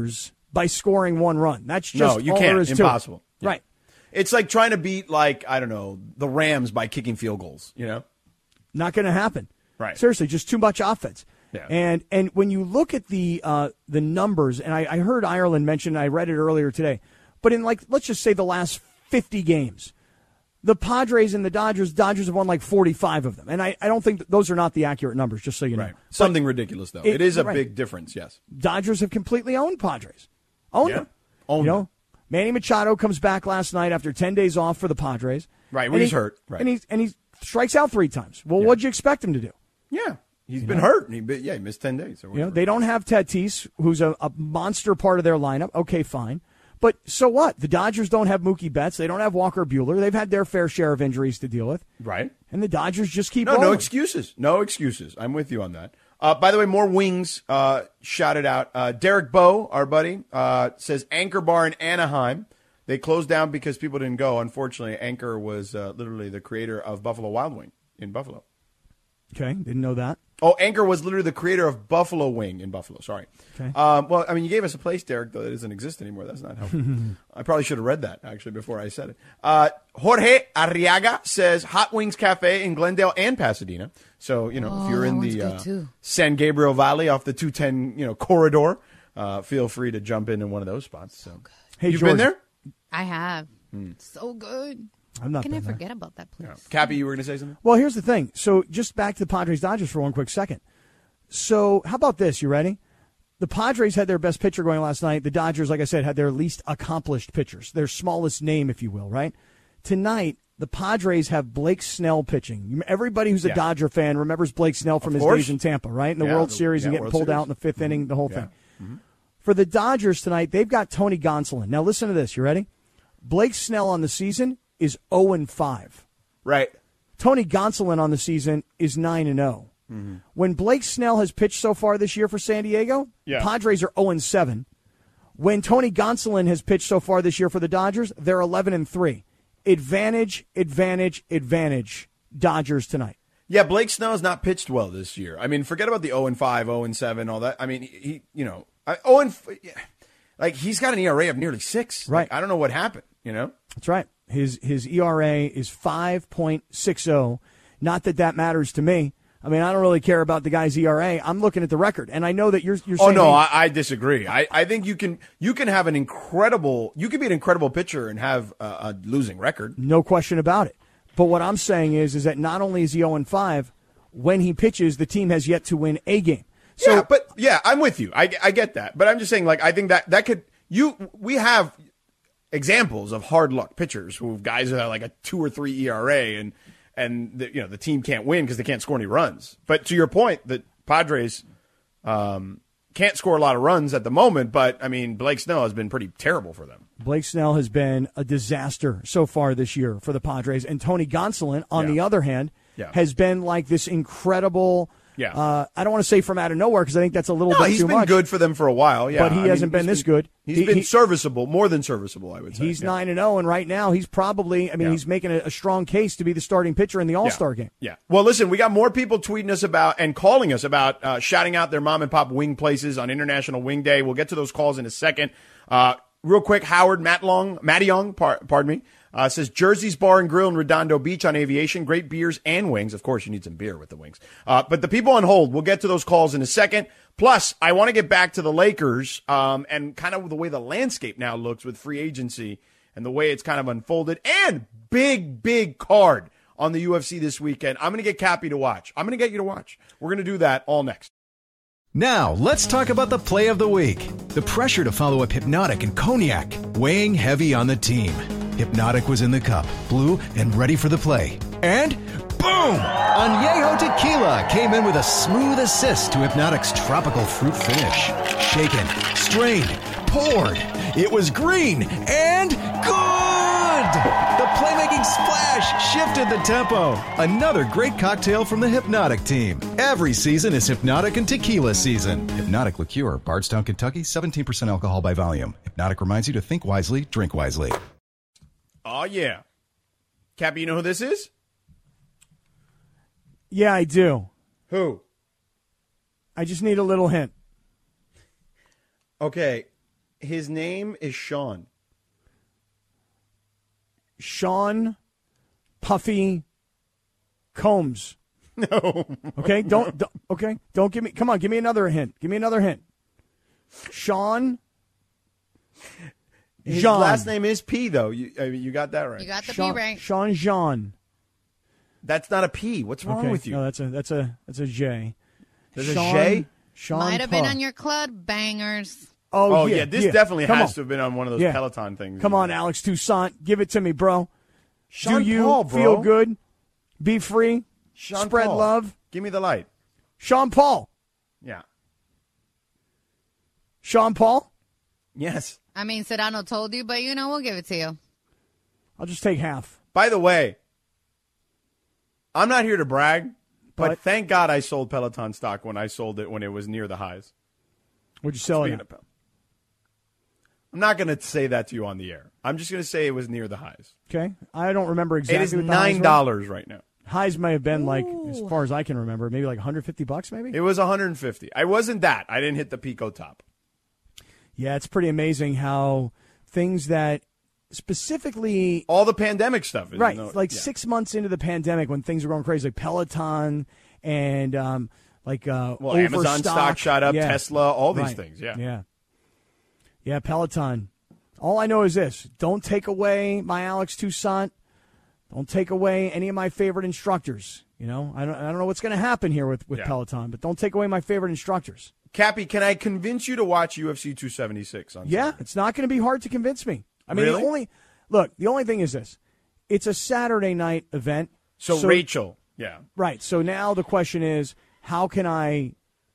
by scoring 1 run. That's just No, you all there can't. is to Impossible. it. Right. It's like trying to beat, like, I don't know, the Rams by kicking field goals, you know? Not going to happen. Right. Seriously, just too much offense. Yeah. And when you look at the numbers, and I heard Ireland mention, I read it earlier today, but in like, let's just say the last 50 games, the Padres and the Dodgers have won like 45 of them. And I don't think those are not the accurate numbers, just so you know. Right. Something ridiculous, though. It is a big difference, yes. Dodgers have completely owned Padres. Owned them. Owned you them. know, Manny Machado comes back last night after 10 days off for the Padres. Right, when he's hurt. Right. And he strikes out 3 times. Well, what'd you expect him to do? Yeah. He's been hurt. He missed 10 days. Or you know, they don't have Tatis, who's a monster part of their lineup. Okay, fine. But so what? The Dodgers don't have Mookie Betts. They don't have Walker Buehler. They've had their fair share of injuries to deal with. Right. And the Dodgers just keep No rolling. excuses. No excuses. I'm with you on that. By the way, more wings shouted out. Derek Bowe, our buddy, says Anchor Bar in Anaheim. They closed down because people didn't go. Unfortunately, Anchor was literally the creator of Buffalo Wild Wing in Buffalo. Okay, didn't know that. Oh, Anchor was literally the creator of Buffalo Wing in Buffalo. Sorry. Okay. Well, I mean, you gave us a place, Derek, though, that doesn't exist anymore. That's not helpful. I probably should have read that, actually, before I said it. Jorge Arriaga says Hot Wings Cafe in Glendale and Pasadena. So, you know, if you're in the San Gabriel Valley off the 210, corridor, feel free to jump in one of those spots. So, hey, you've George, been there? I have. So good. I'm not Can I been there. forget about that place? Cappy, you were going to say something? Well, here's the thing. So just back to the Padres-Dodgers for one quick second. So how about this? You ready? The Padres had their best pitcher going last night. The Dodgers, like I said, had their least accomplished pitchers, their smallest name, if you will, right? Tonight, the Padres have Blake Snell pitching. Everybody who's a Dodger fan remembers Blake Snell from his days in Tampa, right? In the World Series and getting World pulled Series. out in the 5th inning, the whole thing. Mm-hmm. For the Dodgers tonight, they've got Tony Gonsolin. Now listen to this. You ready? Blake Snell on the season is 0-5. Right. Tony Gonsolin on the season is 9-0. When Blake Snell has pitched so far this year for San Diego, Padres are 0-7. When Tony Gonsolin has pitched so far this year for the Dodgers, they're 11-3. Advantage, advantage, advantage. Dodgers tonight. Yeah, Blake Snell has not pitched well this year. I mean, forget about the 0-5, 0-7, all that. I mean, he he's got an ERA of nearly 6. Right. Like, I don't know what happened, That's right. His ERA is 5.60. Not that matters to me. I mean, I don't really care about the guy's ERA. I'm looking at the record, and I know that you're saying. Oh no, I disagree. I think you can have you can be an incredible pitcher and have a losing record. No question about it. But what I'm saying is that not only is he 0-5, when he pitches, the team has yet to win a game. So, I'm with you. I get that, but I'm just saying, like, I think that could we have examples of hard luck pitchers who guys who have like a 2 or 3 ERA and the team can't win because they can't score any runs. But to your point, the Padres can't score a lot of runs at the moment. But I mean, Blake Snell has been pretty terrible for them. Blake Snell has been a disaster so far this year for the Padres, and Tony Gonsolin, on the other hand, has been like this incredible. I don't want to say from out of nowhere because I think that's a little bit too much. He's been good for them for a while, but he hasn't been this good. He's been serviceable, more than serviceable, I would say. He's 9-0, and right now he's probably, he's making a strong case to be the starting pitcher in the All-Star game. Yeah. Well, listen, we got more people tweeting us about and calling us about shouting out their mom and pop wing places on International Wing Day. We'll get to those calls in a second. Real quick, Howard Matty Young, says Jersey's Bar and Grill in Redondo Beach on Aviation. Great beers and wings. Of course, you need some beer with the wings. But the people on hold, we'll get to those calls in a second. Plus, I want to get back to the Lakers and kind of the way the landscape now looks with free agency and the way it's kind of unfolded. And big card on the UFC this weekend. I'm going to get Cappy to watch. I'm going to get you to watch. We're going to do that all next. Now, let's talk about the play of the week. The pressure to follow up Hypnotic and Cognac, weighing heavy on the team. Hypnotic was in the cup, blue, and ready for the play. And boom! Añejo Tequila came in with a smooth assist to Hypnotic's tropical fruit finish. Shaken, strained, poured. It was green and good! The playmaking splash shifted the tempo. Another great cocktail from the Hypnotic team. Every season is Hypnotic and Tequila season. Hypnotic Liqueur, Bardstown, Kentucky, 17% alcohol by volume. Hypnotic reminds you to think wisely, drink wisely. Oh, yeah. Cappy, you know who this is? Yeah, I do. Who? I just need a little hint. Okay. His name is Sean. Sean Puffy Combs. No. Okay, don't give me. Come on, give me another hint. Give me another hint. Sean. His Jean. last name is P, though. You got that right. You got the Sean, P right. Sean Jean. That's not a P. What's wrong with you? No, that's a J. There's Sean, a J? Sean Might have been Puff. on your club bangers. Oh, yeah. This definitely Come has on. to have been on one of those Yeah. Peloton things. Come on, Alex Toussaint. Give it to me, bro. Sean Do you Paul, bro. feel good? Be free? Sean Spread Paul. love? Give me the light. Sean Paul. Yeah. Sean Paul? Yes. I mean, Sedano told you, but we'll give it to you. I'll just take half. By the way, I'm not here to brag, but thank God I sold Peloton stock when I sold it when it was near the highs. What'd you sell it Speaking at? of I'm not going to say that to you on the air. I'm just going to say it was near the highs. Okay. I don't remember exactly. It is what the highs were. $9 right now. Highs may have been like, as far as I can remember, maybe like $150 maybe? It was $150. I wasn't that. I didn't hit the Pico top. Yeah, it's pretty amazing how things that specifically all the pandemic stuff is right, 6 months into the pandemic when things were going crazy, like Peloton and Amazon Overstock. stock shot up, Yeah. Tesla, all these Right. things. Yeah. Yeah, Peloton. All I know is this: don't take away my Alex Toussaint. Don't take away any of my favorite instructors. I don't know what's going to happen here with Peloton, but don't take away my favorite instructors. Cappy, can I convince you to watch UFC 276 on Yeah, Sunday? it's not going to be hard to convince me. I mean, Really? the only thing is this: it's a Saturday night event. So Rachel, yeah. Right. So now the question is, how can I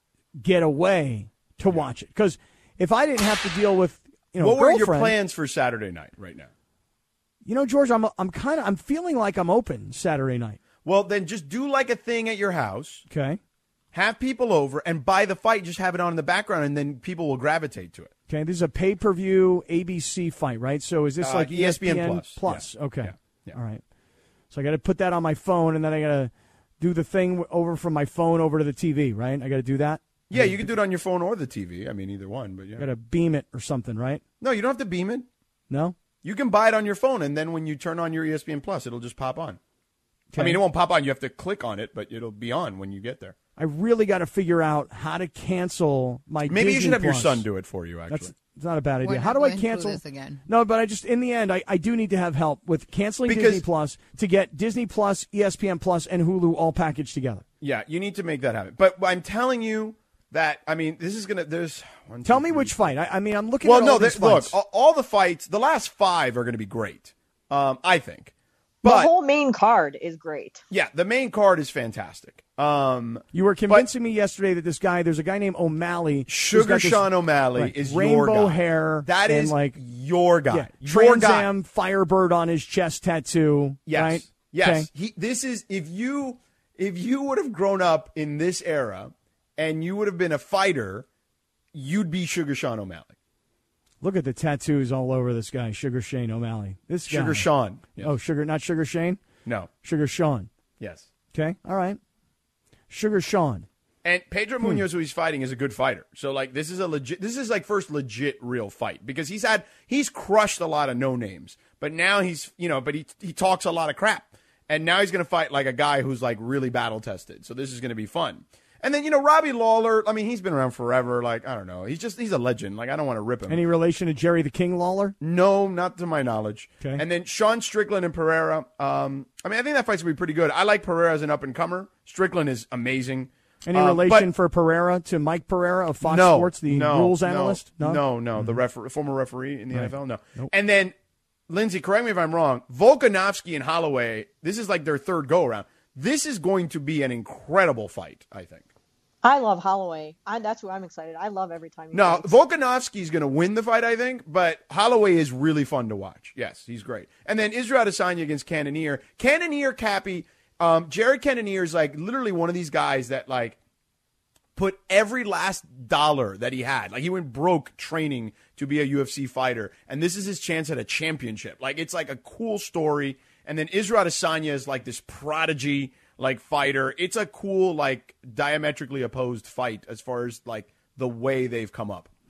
get away to watch it? Because if I didn't have to deal with, what were your girlfriend- plans for Saturday night right now? George, I'm feeling like I'm open Saturday night. Well, then just do like a thing at your house. Okay. Have people over and buy the fight. Just have it on in the background, and then people will gravitate to it. Okay. This is a pay-per-view ABC fight, right? So is this like ESPN Plus? Yeah. Okay. Yeah. All right. So I got to put that on my phone, and then I got to do the thing over from my phone over to the TV, right? I got to do that. Yeah, you can do it on your phone or the TV. I mean, either one. But yeah. Got to beam it or something, right? No, you don't have to beam it. No. You can buy it on your phone, and then when you turn on your ESPN Plus, it'll just pop on. Okay. I mean, it won't pop on. You have to click on it, but it'll be on when you get there. I really got to figure out how to cancel my Maybe you Disney should have your Plus. son do it for you, actually. It's not a bad idea. We're How not do I going through cancel this again. No, but in the end, I do need to have help with canceling Because- Disney Plus to get Disney Plus, ESPN Plus, and Hulu all packaged together. Yeah, you need to make that happen. But I'm telling you that, I mean, this is going to, there's one, Tell two, me three, which fight. I'm looking Well, at all no, these look, fights. all the fights, the last 5 are going to be great, I think. The But, whole main card is great. yeah, the main card is fantastic. You were convincing me yesterday that there's a guy named O'Malley. who's Sugar got this- Sean O'Malley right, is rainbow your guy. hair. That and is like your guy. Yeah, Your Trans guy. Am Firebird on his chest tattoo. Yes. Right? Yes. Okay. This is if you would have grown up in this era and you would have been a fighter, you'd be Sugar Sean O'Malley. Look at the tattoos all over this guy, Sugar Shane O'Malley. This guy. Sugar Sean. Yes. Oh, not Sugar Shane? No. Sugar Sean. Yes. Okay. All right. Sugar Sean. And Pedro Munoz, who he's fighting, is a good fighter. So like this is like first legit real fight because he's crushed a lot of no names, but now but he talks a lot of crap, and now he's going to fight like a guy who's like really battle tested. So this is going to be fun. And then Robbie Lawler, I mean he's been around forever. Like I don't know, he's a legend. Like I don't want to rip him. Any relation to Jerry the King Lawler? No, not to my knowledge. Okay. And then Sean Strickland and Pereira. I mean I think that fight's going to be pretty good. I like Pereira as an up and comer. Strickland is amazing. Any relation for Pereira to Mike Pereira of Fox Sports, the rules analyst? No, the former referee in the NFL. No. Nope. And then, Lindsay, correct me if I'm wrong, Volkanovski and Holloway, this is like their third go-around. This is going to be an incredible fight, I think. I love Holloway. That's who I'm excited. I love every time. No, Volkanovski's going to win the fight, I think, but Holloway is really fun to watch. Yes, he's great. And then Israel Adesanya against Cannonier. Cannonier, Cappy, Jared Cannonier is like literally one of these guys that like put every last dollar that he had. Like he went broke training to be a UFC fighter, and this is his chance at a championship. Like it's like a cool story. And then Israel Adesanya is like this prodigy like fighter. It's a cool like diametrically opposed fight as far as like the way they've come up.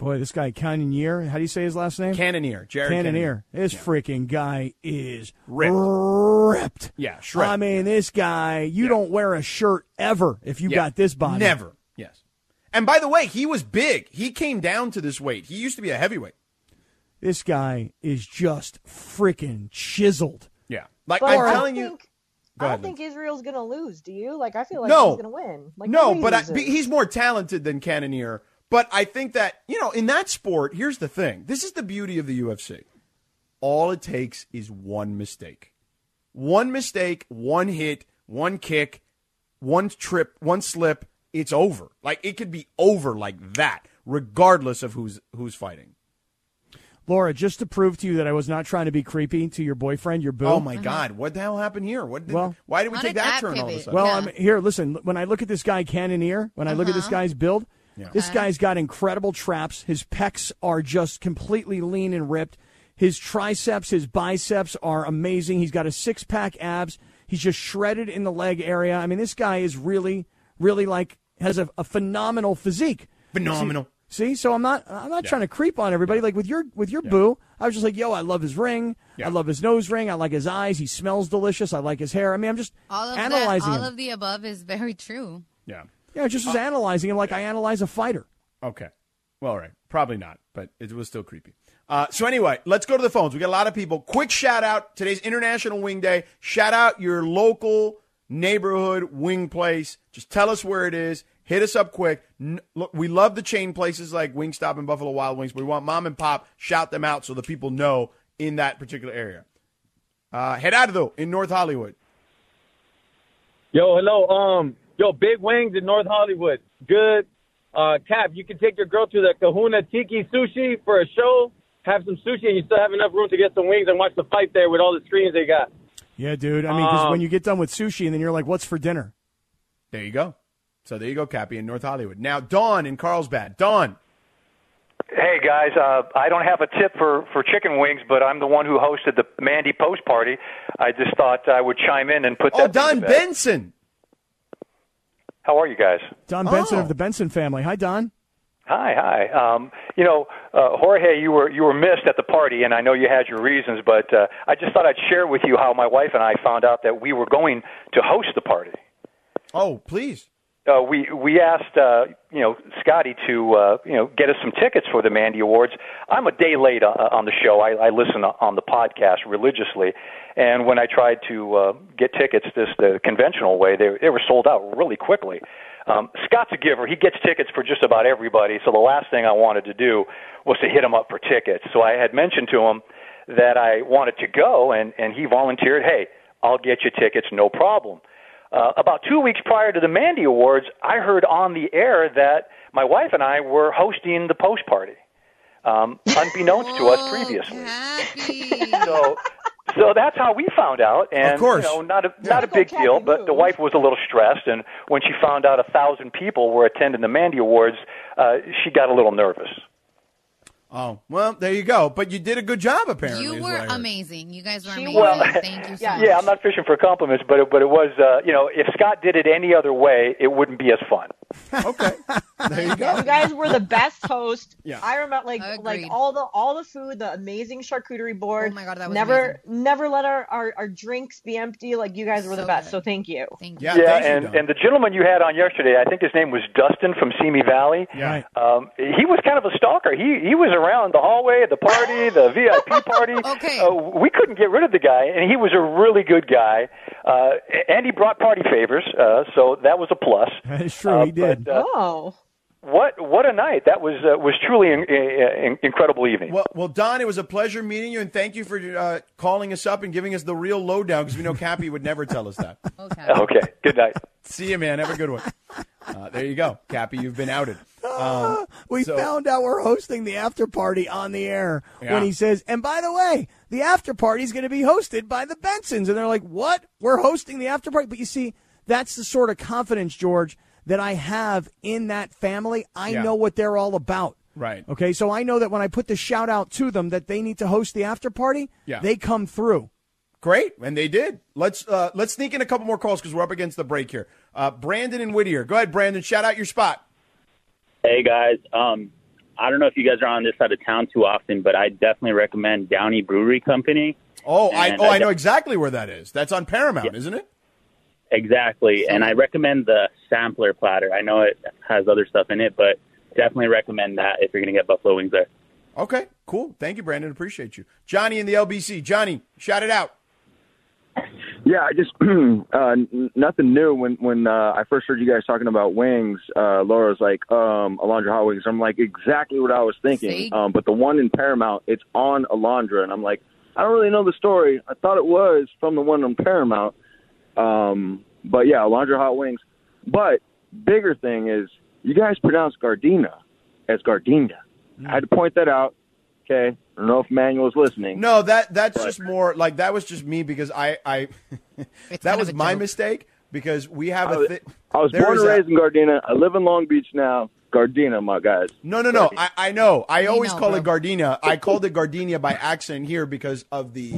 Boy, this guy, Cannonier, how do you say his last name? Cannonier. Jared Cannonier. This freaking guy is ripped. Yeah, shredded. I mean, this guy, you don't wear a shirt ever if you got this body. Never. Yes. And by the way, he was big. He came down to this weight. He used to be a heavyweight. This guy is just freaking chiseled. Yeah. Like, But I'm telling you. Go I ahead, don't think Israel's going to lose. Do you? Like, I feel like No. he's going to win. Like, no, nobody but loses. he's more talented than Cannonier. But I think that, in that sport, here's the thing. This is the beauty of the UFC. All it takes is one mistake. One mistake, one hit, one kick, one trip, one slip, it's over. Like, it could be over like that, regardless of who's fighting. Laura, just to prove to you that I was not trying to be creepy to your boyfriend, your boo. Oh, my God. What the hell happened here? Why did we take that turn all of a sudden? Well, I'm here. Listen, when I look at this guy, Cannonier, when I look at this guy's build, this guy's got incredible traps. His pecs are just completely lean and ripped. His triceps, his biceps are amazing. He's got a six-pack abs. He's just shredded in the leg area. I mean, this guy is really, really has a phenomenal physique. Phenomenal. See, so I'm not trying to creep on everybody. Like with your boo, I was just like, yo, I love his ring. I love his nose ring. I like his eyes. He smells delicious. I like his hair. I mean, I'm just analyzing him. All of the above is very true. Yeah. Yeah, I just was analyzing him like I analyze a fighter. Okay. Well, all right. Probably not, but it was still creepy. So anyway, let's go to the phones. We got a lot of people. Quick shout out. Today's International Wing Day. Shout out your local neighborhood wing place. Just tell us where it is. Hit us up quick. Look, we love the chain places like Wingstop and Buffalo Wild Wings, but we want mom and pop. Shout them out so the people know in that particular area. Gerardo in North Hollywood. Yo, hello. Big Wings in North Hollywood. Good. Cap, you can take your girl to the Kahuna Tiki Sushi for a show, have some sushi, and you still have enough room to get some wings and watch the fight there with all the screens they got. Yeah, dude. I mean, because when you get done with sushi and then you're like, what's for dinner? There you go. So there you go, Cappy, in North Hollywood. Now, Dawn in Carlsbad. Dawn. Hey, guys. I don't have a tip for chicken wings, but I'm the one who hosted the Mandy Post Party. I just thought I would chime in and put that Don Benson. How are you guys? Don Benson of the Benson family. Hi, Don. Hi. Jorge, you were missed at the party, and I know you had your reasons, but I just thought I'd share with you how my wife and I found out that we were going to host the party. Oh, please. We asked Scotty to get us some tickets for the Mandy Awards. I'm a day late on the show. I listen on the podcast religiously, and when I tried to get tickets the conventional way, they were sold out really quickly. Scott's a giver. He gets tickets for just about everybody, so the last thing I wanted to do was to hit him up for tickets. So I had mentioned to him that I wanted to go, and he volunteered, hey, I'll get you tickets, no problem. About 2 weeks prior to the Mandy Awards, I heard on the air that my wife and I were hosting the post party, unbeknownst to us previously. So that's how we found out, and of course. Not a big deal. But the wife was a little stressed, and when she found out 1,000 people were attending the Mandy Awards, she got a little nervous. Oh, well, there you go. But you did a good job, apparently. You were amazing. You guys were amazing. Well, Thank you so much. Yeah, I'm not fishing for compliments, but it was, if Scott did it any other way, it wouldn't be as fun. Okay, there you go. You guys were the best host. Yeah. I remember like all the food, the amazing charcuterie board. Oh my God, that was never let our drinks be empty. Like you guys were the best. So thank you. Thank you. And the gentleman you had on yesterday, I think his name was Dustin from Simi Valley. Yeah. He was kind of a stalker. He was around the hallway, the party, the VIP party. Okay. We couldn't get rid of the guy, and he was a really good guy. And he brought party favors, so that was a plus. That's true, he did. Oh. What a night. That was truly an incredible evening. Well, Don, it was a pleasure meeting you, and thank you for calling us up and giving us the real lowdown, because we know Cappy would never tell us that. Okay. Good night. See you, man. Have a good one. There you go. Cappy, you've been outed. We found out we're hosting the after party on the air when he says, and by the way, the after party is going to be hosted by the Bensons. And they're like, what? We're hosting the after party? But you see, that's the sort of confidence, George, that I have in that family. I know what they're all about. Right. Okay, so I know that when I put the shout out to them that they need to host the after party, they come through. Great, and they did. Let's sneak in a couple more calls because we're up against the break here. Brandon in Whittier. Go ahead, Brandon. Shout out your spot. Hey, guys. I don't know if you guys are on this side of town too often, but I definitely recommend Downey Brewery Company. I know exactly where that is. That's on Paramount, isn't it? Exactly, and I recommend the sampler platter. I know it has other stuff in it, but definitely recommend that if you're going to get buffalo wings there. Okay, cool. Thank you, Brandon. Appreciate you. Johnny in the LBC. Johnny, shout it out. Yeah, I just nothing new. When I first heard you guys talking about wings, Laura was like, Alondra Hot Wings. I'm like, exactly what I was thinking. But the one in Paramount, it's on Alondra, and I'm like, I don't really know the story. I thought it was from the one on Paramount. But yeah, Alondra Hot Wings. But bigger thing is, you guys pronounce Gardena as Gardenia. I had to point that out. Okay, I don't know if Manuel is listening. No, that's just more like that was just me because I that was my mistake because we have I was born and raised in Gardena. I live in Long Beach now. Gardena, my guys. No. I know. I always call it Gardenia. I called it Gardenia by accident here because of the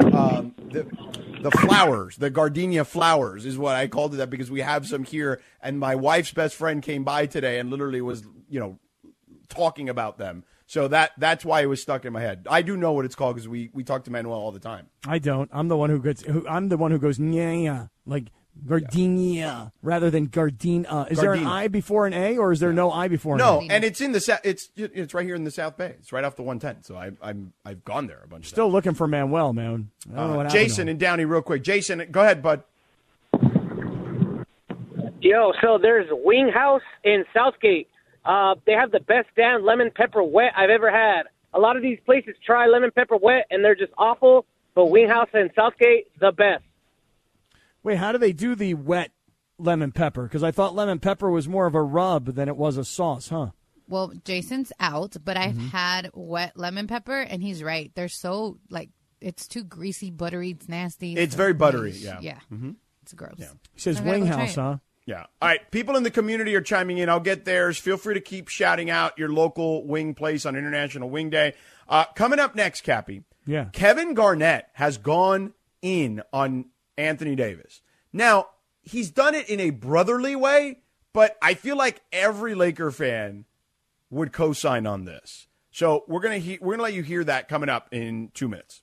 flowers. The gardenia flowers is what I called it that because we have some here, and my wife's best friend came by today and literally was talking about them. So that's why it was stuck in my head. I do know what it's called because we talk to Manuel all the time. I don't. I'm the one who goes nya, like Gardenia rather than Gardena. Is there an I before an A, or is there no I before an A? No, and it's in the it's right here in the South Bay. It's right off the 110. So I've gone there a bunch of Still looking for Manuel, man. I don't know what happened Jason in Downey, real quick. Jason, go ahead, bud. Yo, so there's Wing House in Southgate. They have the best damn lemon pepper wet I've ever had. A lot of these places try lemon pepper wet, and they're just awful. But Wing House in Southgate, the best. Wait, how do they do the wet lemon pepper? Because I thought lemon pepper was more of a rub than it was a sauce, huh? Well, Jason's out, but I've had wet lemon pepper, and he's right. They're so, it's too greasy, buttery, it's nasty. It's very buttery, yeah. Yeah. Mm-hmm. It's gross. Yeah. He says Wing House, huh? Yeah. All right. People in the community are chiming in. I'll get theirs. Feel free to keep shouting out your local wing place on International Wing Day. Coming up next, Cappy. Yeah. Kevin Garnett has gone in on Anthony Davis. Now, he's done it in a brotherly way, but I feel like every Laker fan would co-sign on this. So we're gonna let you hear that coming up in 2 minutes.